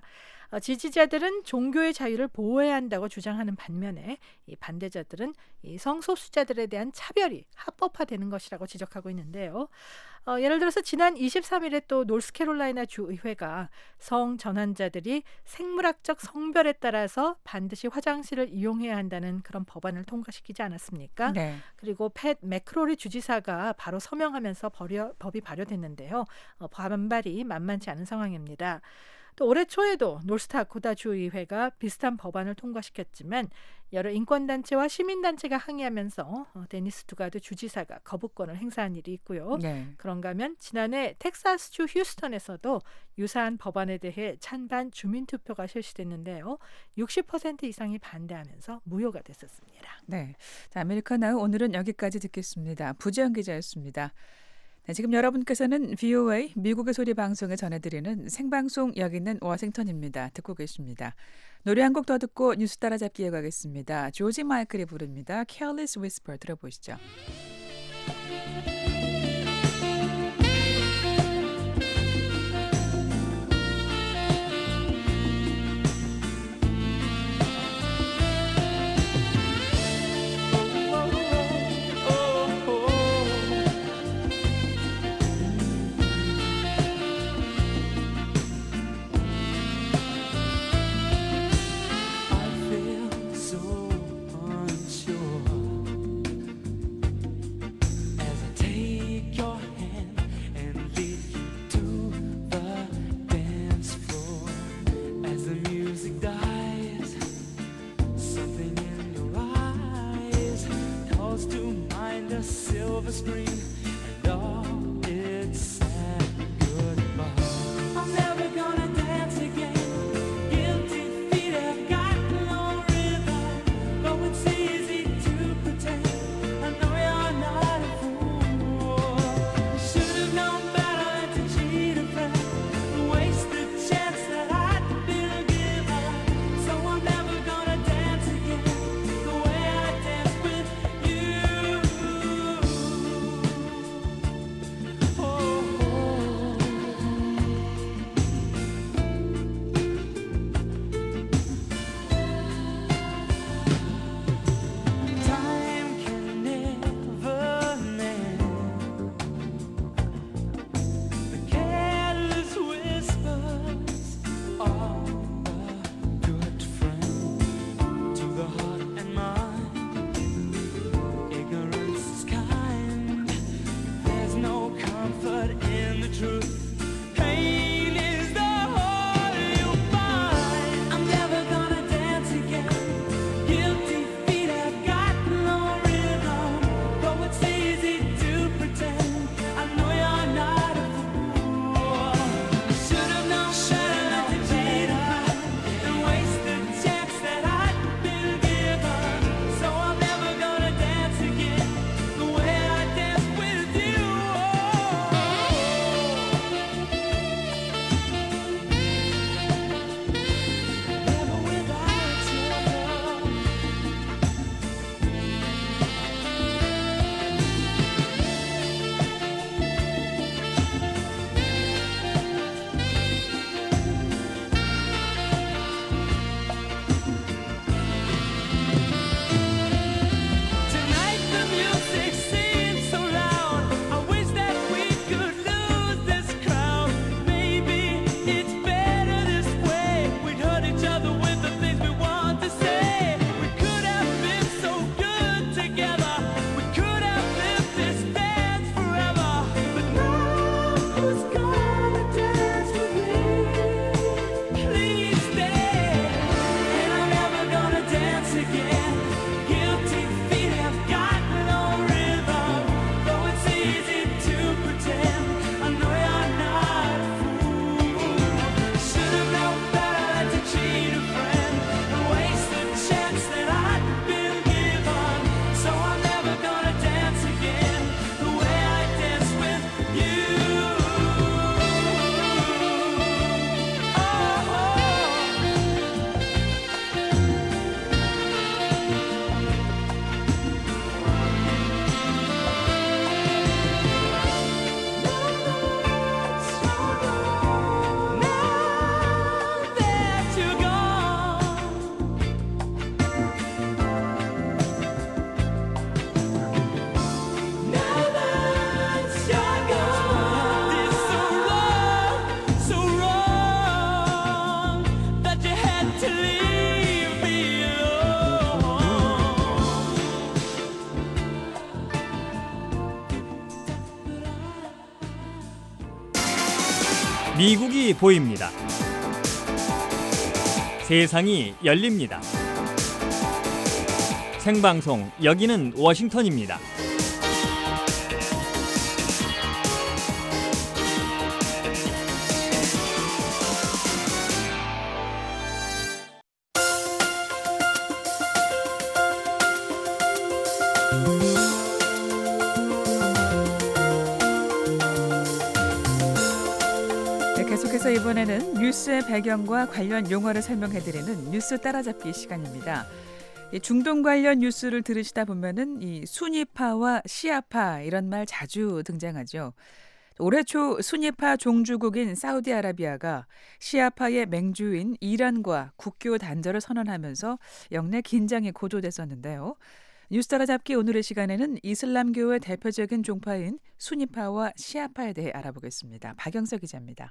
지지자들은 종교의 자유를 보호해야 한다고 주장하는 반면에 이 반대자들은 이 성소수자들에 대한 차별이 합법화되는 것이라고 지적하고 있는데요. 예를 들어서 지난 23일에 또 노스캐롤라이나 주의회가 성전환자들이 생물학적 성별에 따라서 반드시 화장실을 이용해야 한다는 그런 법안을 통과시키지 않았습니까? 네. 그리고 팻 매크로리 주지사가 바로 서명하면서 법이 발효됐는데요. 반발이 만만치 않은 상황입니다. 또 올해 초에도 노스다코타 주의회가 비슷한 법안을 통과시켰지만 여러 인권단체와 시민단체가 항의하면서 데니스 두가드 주지사가 거부권을 행사한 일이 있고요. 네. 그런가 하면 지난해 텍사스주 휴스턴에서도 유사한 법안에 대해 찬반 주민투표가 실시됐는데요. 60% 이상이 반대하면서 무효가 됐었습니다. 네. 자, 아메리카나우 오늘은 여기까지 듣겠습니다. 부지영 기자였습니다. 네, 지금 여러분께서는 VOA 미국의 소리 방송에 전해드리는 생방송 여기는 워싱턴입니다. 듣고 계십니다. 노래 한 곡 더 듣고 뉴스 따라잡기에 가겠습니다. 조지 마이클이 부릅니다. Careless Whisper 들어보시죠. silver screen and all its sad goodbye. I'm never gonna dance again. Guilty feet have got no rhythm, though it's easy to pretend. I know you're not a fool. You should have known better than to cheat a friend, waste the chance that I'd been given. So I'm never gonna dance again the way I danced with you. 미국이 보입니다. 세상이 열립니다. 생방송 여기는 워싱턴입니다. 계속해서 이번에는 뉴스의 배경과 관련 용어를 설명해드리는 뉴스 따라잡기 시간입니다. 중동 관련 뉴스를 들으시다 보면은 이 수니파와 시아파 이런 말 자주 등장하죠. 올해 초 수니파 종주국인 사우디아라비아가 시아파의 맹주인 이란과 국교 단절을 선언하면서 역내 긴장이 고조됐었는데요. 뉴스 따라잡기 오늘의 시간에는 이슬람교의 대표적인 종파인 수니파와 시아파에 대해 알아보겠습니다. 박영석 기자입니다.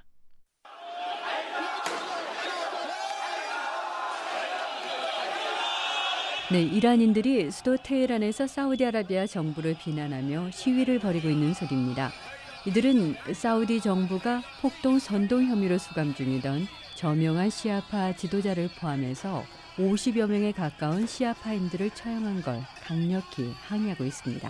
네, 이란인들이 수도 테헤란에서 사우디아라비아 정부를 비난하며 시위를 벌이고 있는 소리입니다. 이들은 사우디 정부가 폭동 선동 혐의로 수감 중이던 저명한 시아파 지도자를 포함해서 50여 명에 가까운 시아파인들을 처형한 걸 강력히 항의하고 있습니다.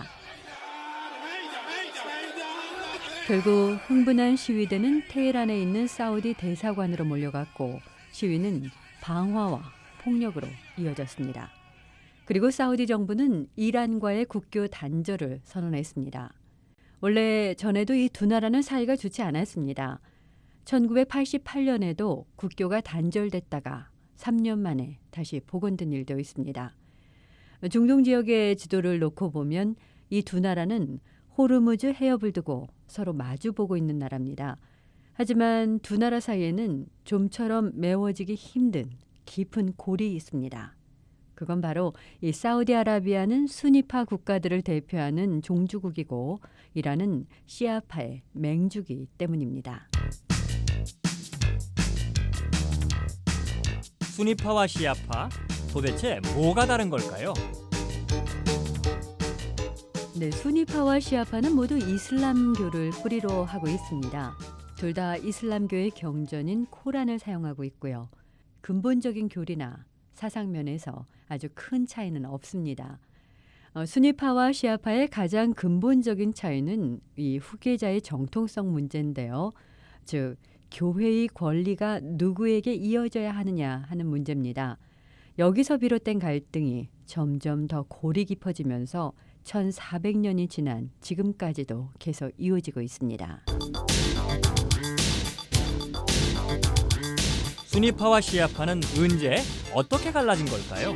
결국 흥분한 시위대는 테헤란에 있는 사우디 대사관으로 몰려갔고 시위는 방화와 폭력으로 이어졌습니다. 그리고 사우디 정부는 이란과의 국교 단절을 선언했습니다. 원래 전에도 이 두 나라는 사이가 좋지 않았습니다. 1988년에도 국교가 단절됐다가 3년 만에 다시 복원된 일도 있습니다. 중동 지역의 지도를 놓고 보면 이 두 나라는 호르무즈 해협을 두고 서로 마주보고 있는 나라입니다. 하지만 두 나라 사이에는 좀처럼 메워지기 힘든 깊은 골이 있습니다. 그건 바로 이 사우디아라비아는 수니파 국가들을 대표하는 종주국이고 이란은 시아파의 맹주기 때문입니다. 수니파와 시아파, 도대체 뭐가 다른 걸까요? 네, 수니파와 시아파는 모두 이슬람교를 뿌리로 하고 있습니다. 둘 다 이슬람교의 경전인 코란을 사용하고 있고요. 근본적인 교리나 사상면에서 아주 큰 차이는 없습니다. 수니파와 시아파의 가장 근본적인 차이는 이 후계자의 정통성 문제인데요. 즉 교회의 권리가 누구에게 이어져야 하느냐 하는 문제입니다. 여기서 비롯된 갈등이 점점 더 골이 깊어지면서 1400년이 지난 지금까지도 계속 이어지고 있습니다. 수니파와 시아파는 언제 어떻게 갈라진 걸까요?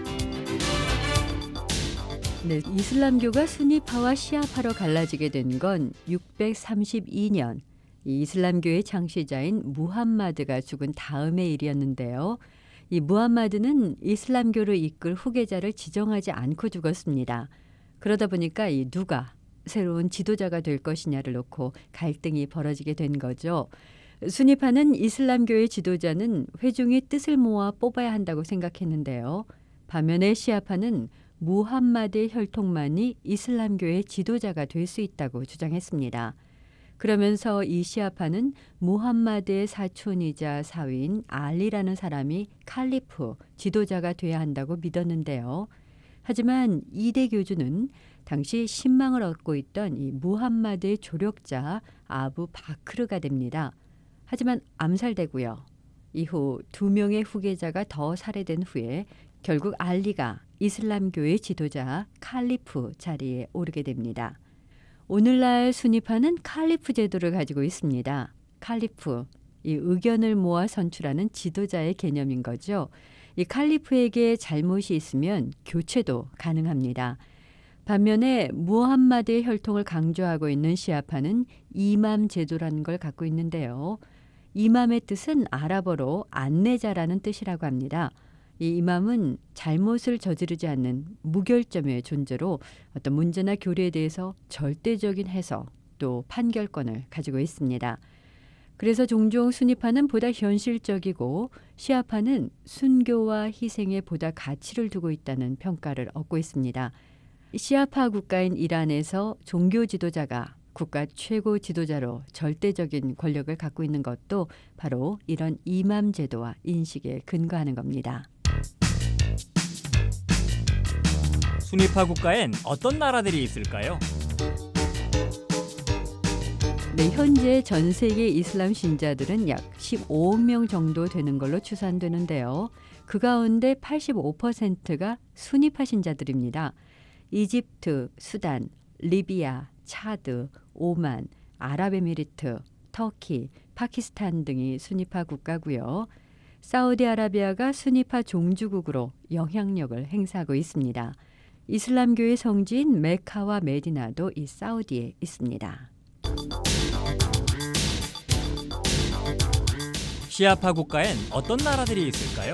네, 이슬람교가 수니파와 시아파로 갈라지게 된 건 632년 이 이슬람교의 창시자인 무함마드가 죽은 다음의 일이었는데요. 이 무함마드는 이슬람교를 이끌 후계자를 지정하지 않고 죽었습니다. 그러다 보니까 이 누가 새로운 지도자가 될 것이냐를 놓고 갈등이 벌어지게 된 거죠. 수니파는 이슬람교의 지도자는 회중의 뜻을 모아 뽑아야 한다고 생각했는데요. 반면에 시아파는 무함마드의 혈통만이 이슬람교의 지도자가 될 수 있다고 주장했습니다. 그러면서 이 시아파는 무함마드의 사촌이자 사위인 알리라는 사람이 칼리프, 지도자가 돼야 한다고 믿었는데요. 하지만 이대 교주는 당시 신망을 얻고 있던 이 무함마드의 조력자 아부 바크르가 됩니다. 하지만 암살되고요. 이후 2명의 후계자가 더 살해된 후에 결국 알리가 이슬람교의 지도자 칼리프 자리에 오르게 됩니다. 오늘날 수니파는 칼리프 제도를 가지고 있습니다. 칼리프, 이 의견을 모아 선출하는 지도자의 개념인 거죠. 이 칼리프에게 잘못이 있으면 교체도 가능합니다. 반면에 무함마드의 혈통을 강조하고 있는 시아파는 이맘 제도라는 걸 갖고 있는데요. 이맘의 뜻은 아랍어로 안내자라는 뜻이라고 합니다. 이 이맘은 잘못을 저지르지 않는 무결점의 존재로 어떤 문제나 교리에 대해서 절대적인 해석 또 판결권을 가지고 있습니다. 그래서 종종 수니파는 보다 현실적이고 시아파는 순교와 희생에 보다 가치를 두고 있다는 평가를 얻고 있습니다. 시아파 국가인 이란에서 종교 지도자가 국가 최고 지도자로 절대적인 권력을 갖고 있는 것도 바로 이런 이맘 제도와 인식에 근거하는 겁니다. 순위파 국가엔 어떤 나라들이 있을까요? 네, 현재 전 세계 이슬람 신자들은 약 15억 명 정도 되는 걸로 추산되는데요. 그 가운데 85%가 순위파 신자들입니다. 이집트, 수단, 리비아, 차드, 오만, 아랍에미리트, 터키, 파키스탄 등이 순위파 국가고요. 사우디아라비아가 순위파 종주국으로 영향력을 행사하고 있습니다. 이슬람교의 성지인 메카와 메디나도 이 사우디에 있습니다. 시아파 국가엔 어떤 나라들이 있을까요?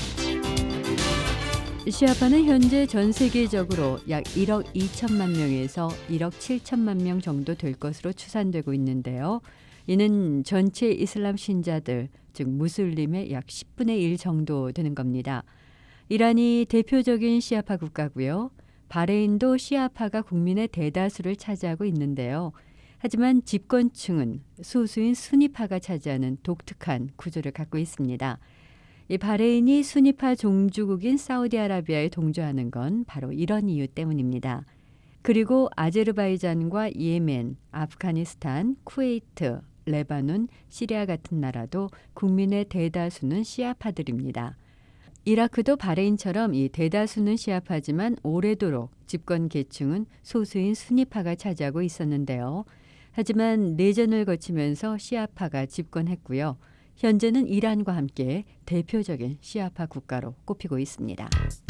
시아파는 현재 전 세계적으로 약 1억 2천만 명에서 1억 7천만 명 정도 될 것으로 추산되고 있는데요. 이는 전체 이슬람 신자들, 즉 무슬림의 약 10분의 1 정도 되는 겁니다. 이란이 대표적인 시아파 국가고요. 바레인도 시아파가 국민의 대다수를 차지하고 있는데요. 하지만 집권층은 소수인 순위파가 차지하는 독특한 구조를 갖고 있습니다. 이 바레인이 순위파 종주국인 사우디아라비아에 동조하는 건 바로 이런 이유 때문입니다. 그리고 아제르바이잔과 예멘, 아프가니스탄, 쿠웨이트, 레바논, 시리아 같은 나라도 국민의 대다수는 시아파들입니다. 이라크도 바레인처럼 이 대다수는 시아파지만 오래도록 집권 계층은 소수인 순위파가 차지하고 있었는데요. 하지만 내전을 거치면서 시아파가 집권했고요. 현재는 이란과 함께 대표적인 시아파 국가로 꼽히고 있습니다.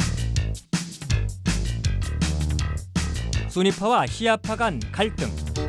순위파와 시아파 간 갈등.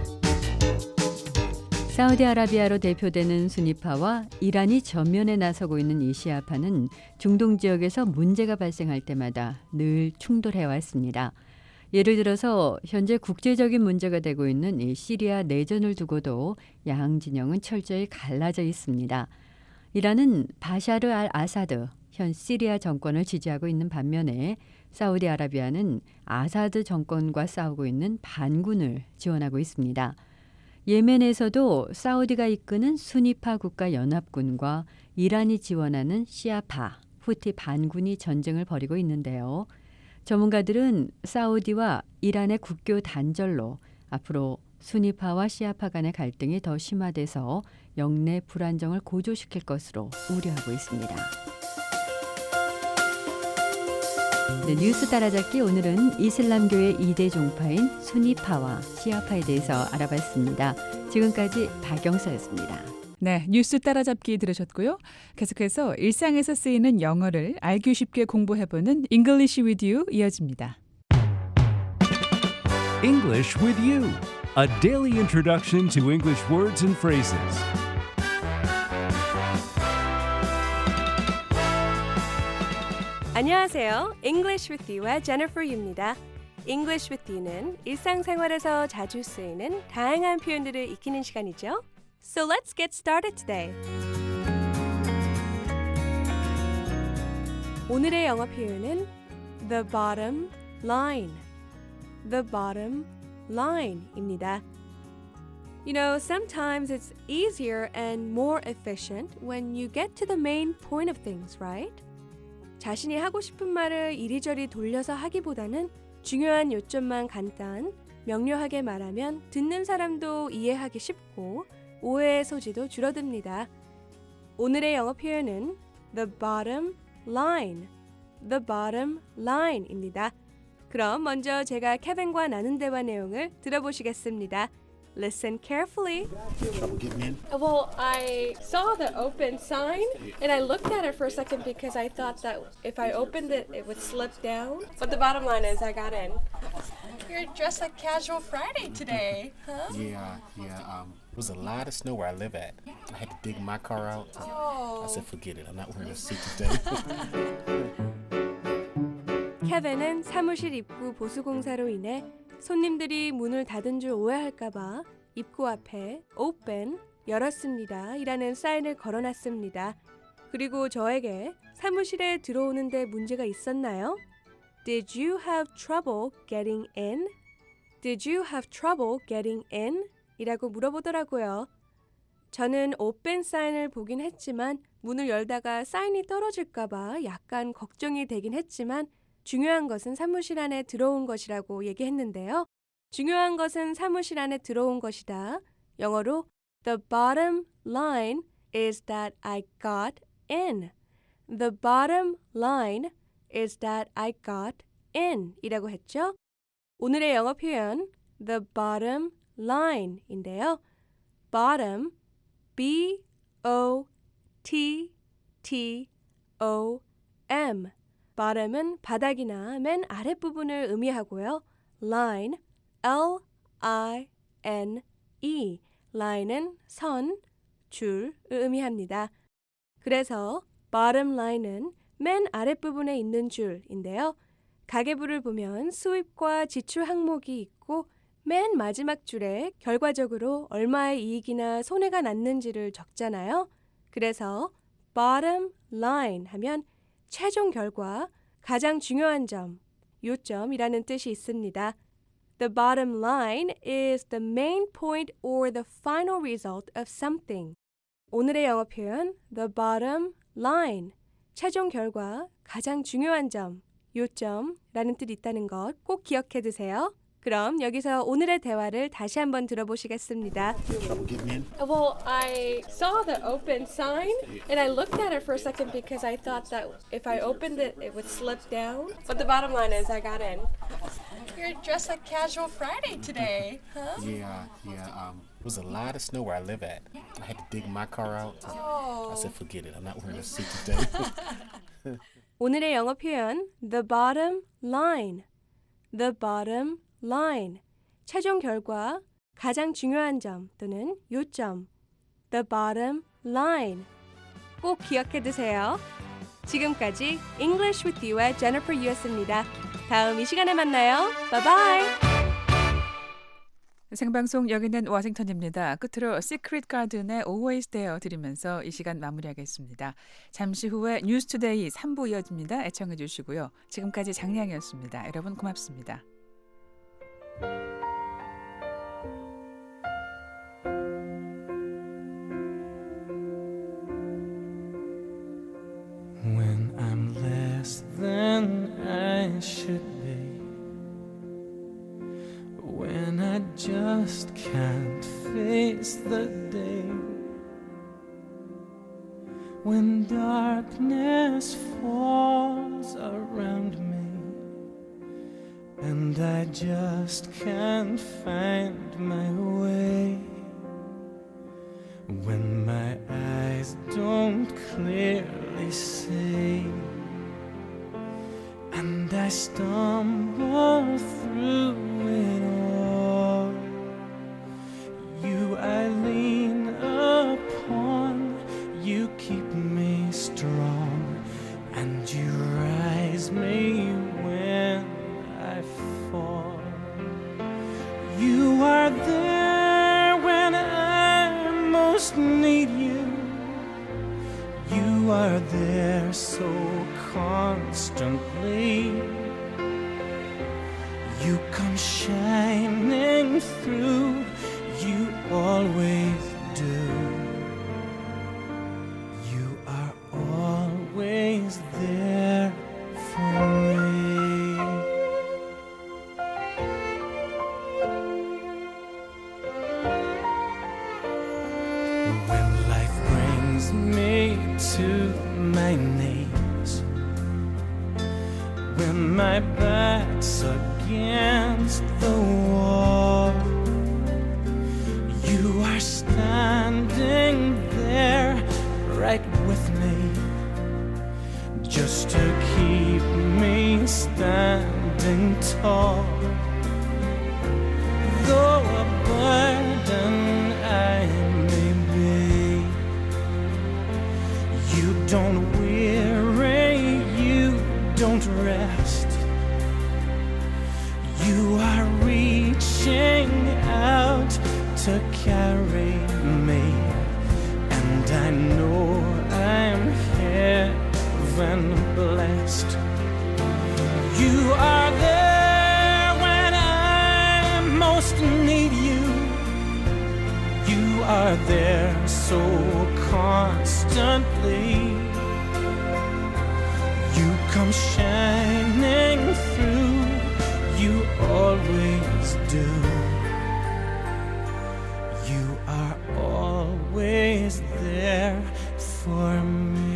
사우디아라비아로 대표되는 순위파와 이란이 전면에 나서고 있는 이 시아파는 중동 지역에서 문제가 발생할 때마다 늘 충돌해 왔습니다. 예를 들어서 현재 국제적인 문제가 되고 있는 이 시리아 내전을 두고도 양 진영은 철저히 갈라져 있습니다. 이란은 바샤르 알 아사드 현 시리아 정권을 지지하고 있는 반면에 사우디아라비아는 아사드 정권과 싸우고 있는 반군을 지원하고 있습니다. 예멘에서도 사우디가 이끄는 순위파 국가 연합군과 이란이 지원하는 시아파, 후티 반군이 전쟁을 벌이고 있는데요. 전문가들은 사우디와 이란의 국교 단절로 앞으로 순위파와 시아파 간의 갈등이 더 심화돼서 영내 불안정을 고조시킬 것으로 우려하고 있습니다. 네, 뉴스 따라잡기 오늘은 이슬람교의 2대 종파인 순위파와 시아파에 대해서 알아봤습니다. 지금까지 박영서였습니다. 네, 뉴스 따라잡기 들으셨고요. 계속해서 일상에서 쓰이는 영어를 알기 쉽게 공부해보는 English with You 이어집니다. English with you, a daily introduction to English words and phrases. 안녕하세요. English with You의 Jennifer Yu입니다. English with You는 일상생활에서 자주 쓰이는 다양한 표현들을 익히는 시간이죠. So let's get started today. 오늘의 영어 표현은 the bottom line. The bottom line입니다. You know, sometimes it's easier and more efficient when you get to the main point of things, right? 자신이 하고 싶은 말을 이리저리 돌려서 하기보다는 중요한 요점만 간단, 명료하게 말하면 듣는 사람도 이해하기 쉽고 오해의 소지도 줄어듭니다. 오늘의 영어 표현은 the bottom line, the bottom line입니다. 그럼 먼저 제가 케빈과 나눈 대화 내용을 들어보시겠습니다. Listen carefully. Trouble getting in? Well, I saw the open sign and I looked at it for a second because I thought that if I opened it, it would slip down. But the bottom line is I got in. You're dressed like Casual Friday today, huh? Yeah. There was a lot of snow where I live at. I had to dig my car out. I said, forget it. I'm not wearing a suit today. 케빈은 사무실 입구 보수공사로 인해 손님들이 문을 닫은 줄 오해할까봐 입구 앞에 open, 열었습니다 이라는 사인을 걸어놨습니다. 그리고 저에게 사무실에 들어오는데 문제가 있었나요? Did you have trouble getting in? Did you have trouble getting in? 이라고 물어보더라고요. 저는 open 사인을 보긴 했지만 문을 열다가 사인이 떨어질까봐 약간 걱정이 되긴 했지만 중요한 것은 사무실 안에 들어온 것이라고 얘기했는데요. 중요한 것은 사무실 안에 들어온 것이다. 영어로 The bottom line is that I got in. The bottom line is that I got in 이라고 했죠. 오늘의 영어 표현 The bottom line인데요. bottom, B-O-T-T-O-M bottom은 바닥이나 맨 아랫부분을 의미하고요. line, L-I-N-E line은 선, 줄을 의미합니다. 그래서 bottom line은 맨 아랫부분에 있는 줄인데요. 가계부를 보면 수입과 지출 항목이 있고 맨 마지막 줄에 결과적으로 얼마의 이익이나 손해가 났는지를 적잖아요. 그래서 bottom line 하면 최종 결과, 가장 중요한 점, 요점이라는 뜻이 있습니다. The bottom line is the main point or the final result of something. 오늘의 영어 표현 the bottom line, 최종 결과, 가장 중요한 점, 요점라는 뜻이 있다는 것 꼭 기억해 두세요. 그럼 여기서 오늘의 대화를 다시 한번 들어보시겠습니다. Well, I saw the open sign and I looked at it for a second because I thought that if I opened it, it would slip down. But the bottom line is I got in. You're dressed like Casual Friday today, huh? Yeah. It was a lot of snow where I live at. I had to dig my car out. I said, forget it. I'm not wearing a suit today. 오늘의 영어 표현 the bottom line, the bottom line, 최종 결과, 가장 중요한 점 또는 요점, the bottom line. 꼭 기억해 두세요. 지금까지 English with You의 Jennifer Yu였습니다. 다음 이 시간에 만나요. Bye bye. 생방송 여기는 워싱턴입니다. 끝으로 시크릿 가든의 Always There 들으면서 이 시간 마무리하겠습니다. 잠시 후에 뉴스투데이 3부 이어집니다. 애청해 주시고요. 지금까지 장량이었습니다. 여러분 고맙습니다. When I'm less than I should be, when I just can't face the day, when darkness falls around me and I just can't find my way, when my eyes don't clearly see and I stumble through it all, you I lean upon, you keep me strong, and you rise me when I fall. You are there when I most need you. You are there so constantly. You come shining through, you always do. You are always there for me. When life brings me to my knees, when my back's against the wall, you are standing there right with me, just to keep me standing tall. Though a burden I may be, you don't weary, you don't rest. You are reaching out to carry me, and I know I'm heaven blessed. You are there when I most need you. are there so constantly. You come shining through, you always do. You are always there for me.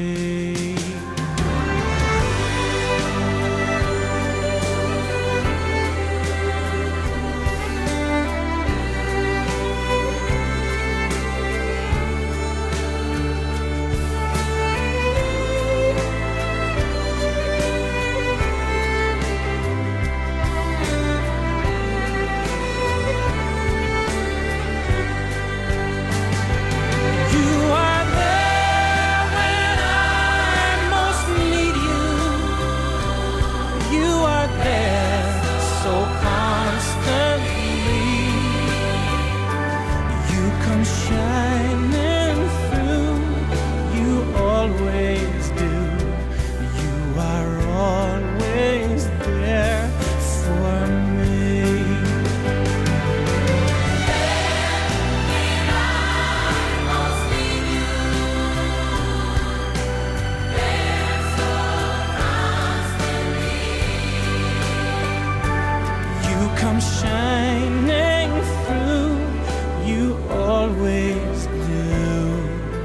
Come shining through, you always do.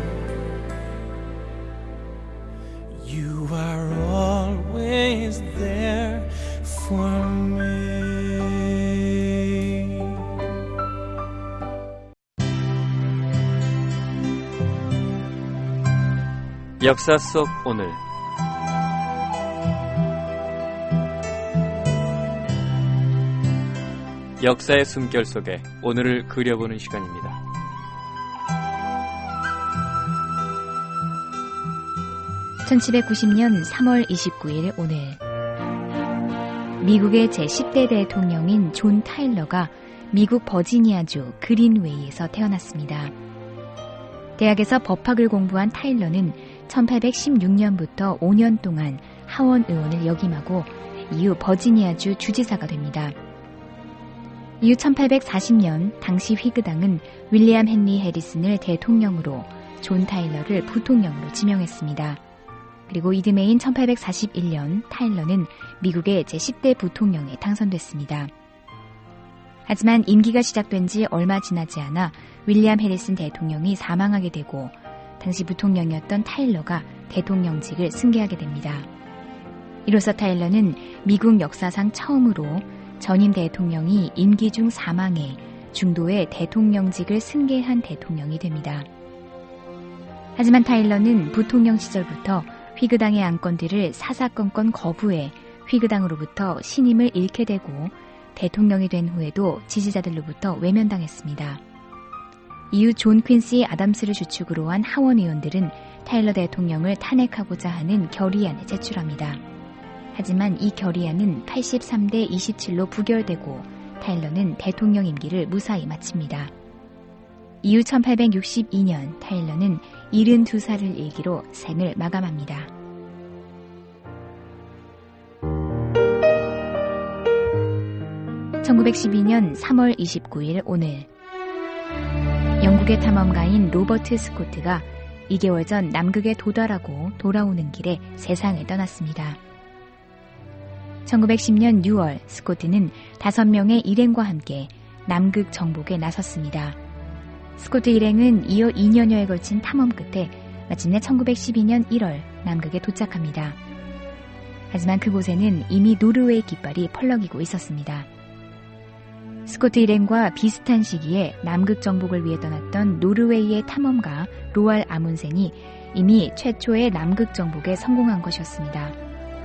You are always there for me. 역사 속 오늘. 역사의 숨결 속에 오늘을 그려보는 시간입니다. (1790년 3월 29일) 오늘 미국의 제10대 대통령인 존 타일러가 미국 버지니아주 그린웨이에서 태어났습니다. 대학에서 법학을 공부한 타일러는 1816년부터 5년 동안 하원 의원을 역임하고 이후 버지니아주 주지사가 됩니다. 이후 1840년 당시 휘그당은 윌리엄 헨리 해리슨을 대통령으로, 존 타일러를 부통령으로 지명했습니다. 그리고 이듬해인 1841년 타일러는 미국의 제10대 부통령에 당선됐습니다. 하지만 임기가 시작된 지 얼마 지나지 않아 윌리엄 해리슨 대통령이 사망하게 되고 당시 부통령이었던 타일러가 대통령직을 승계하게 됩니다. 이로써 타일러는 미국 역사상 처음으로 전임 대통령이 임기 중 사망해 중도에 대통령직을 승계한 대통령이 됩니다. 하지만 타일러는 부통령 시절부터 휘그당의 안건들을 사사건건 거부해 휘그당으로부터 신임을 잃게 되고 대통령이 된 후에도 지지자들로부터 외면당했습니다. 이후 존 퀸시 아담스를 주축으로 한 하원 의원들은 타일러 대통령을 탄핵하고자 하는 결의안을 제출합니다. 하지만 이 결의안은 83대 27로 부결되고 타일러는 대통령 임기를 무사히 마칩니다. 이후 1862년 타일러는 72살을 일기로 생을 마감합니다. (1912년 3월 29일) 오늘 영국의 탐험가인 로버트 스코트가 2개월 전 남극에 도달하고 돌아오는 길에 세상을 떠났습니다. 1910년 6월 스코트는 5명의 일행과 함께 남극 정복에 나섰습니다. 스코트 일행은 이어 2년여에 걸친 탐험 끝에 마침내 1912년 1월 남극에 도착합니다. 하지만 그곳에는 이미 노르웨이 깃발이 펄럭이고 있었습니다. 스코트 일행과 비슷한 시기에 남극 정복을 위해 떠났던 노르웨이의 탐험가 로알 아문센이 이미 최초의 남극 정복에 성공한 것이었습니다.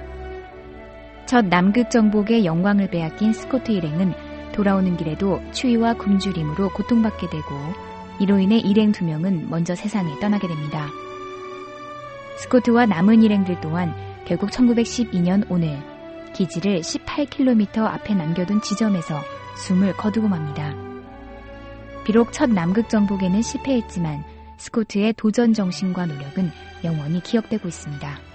첫 남극 정복의 영광을 빼앗긴 스코트 일행은 돌아오는 길에도 추위와 굶주림으로 고통받게 되고 이로 인해 일행 2명은 먼저 세상을 떠나게 됩니다. 스코트와 남은 일행들 또한 결국 1912년 오늘 기지를 18km 앞에 남겨둔 지점에서 숨을 거두고 맙니다. 비록 첫 남극 정복에는 실패했지만 스코트의 도전 정신과 노력은 영원히 기억되고 있습니다.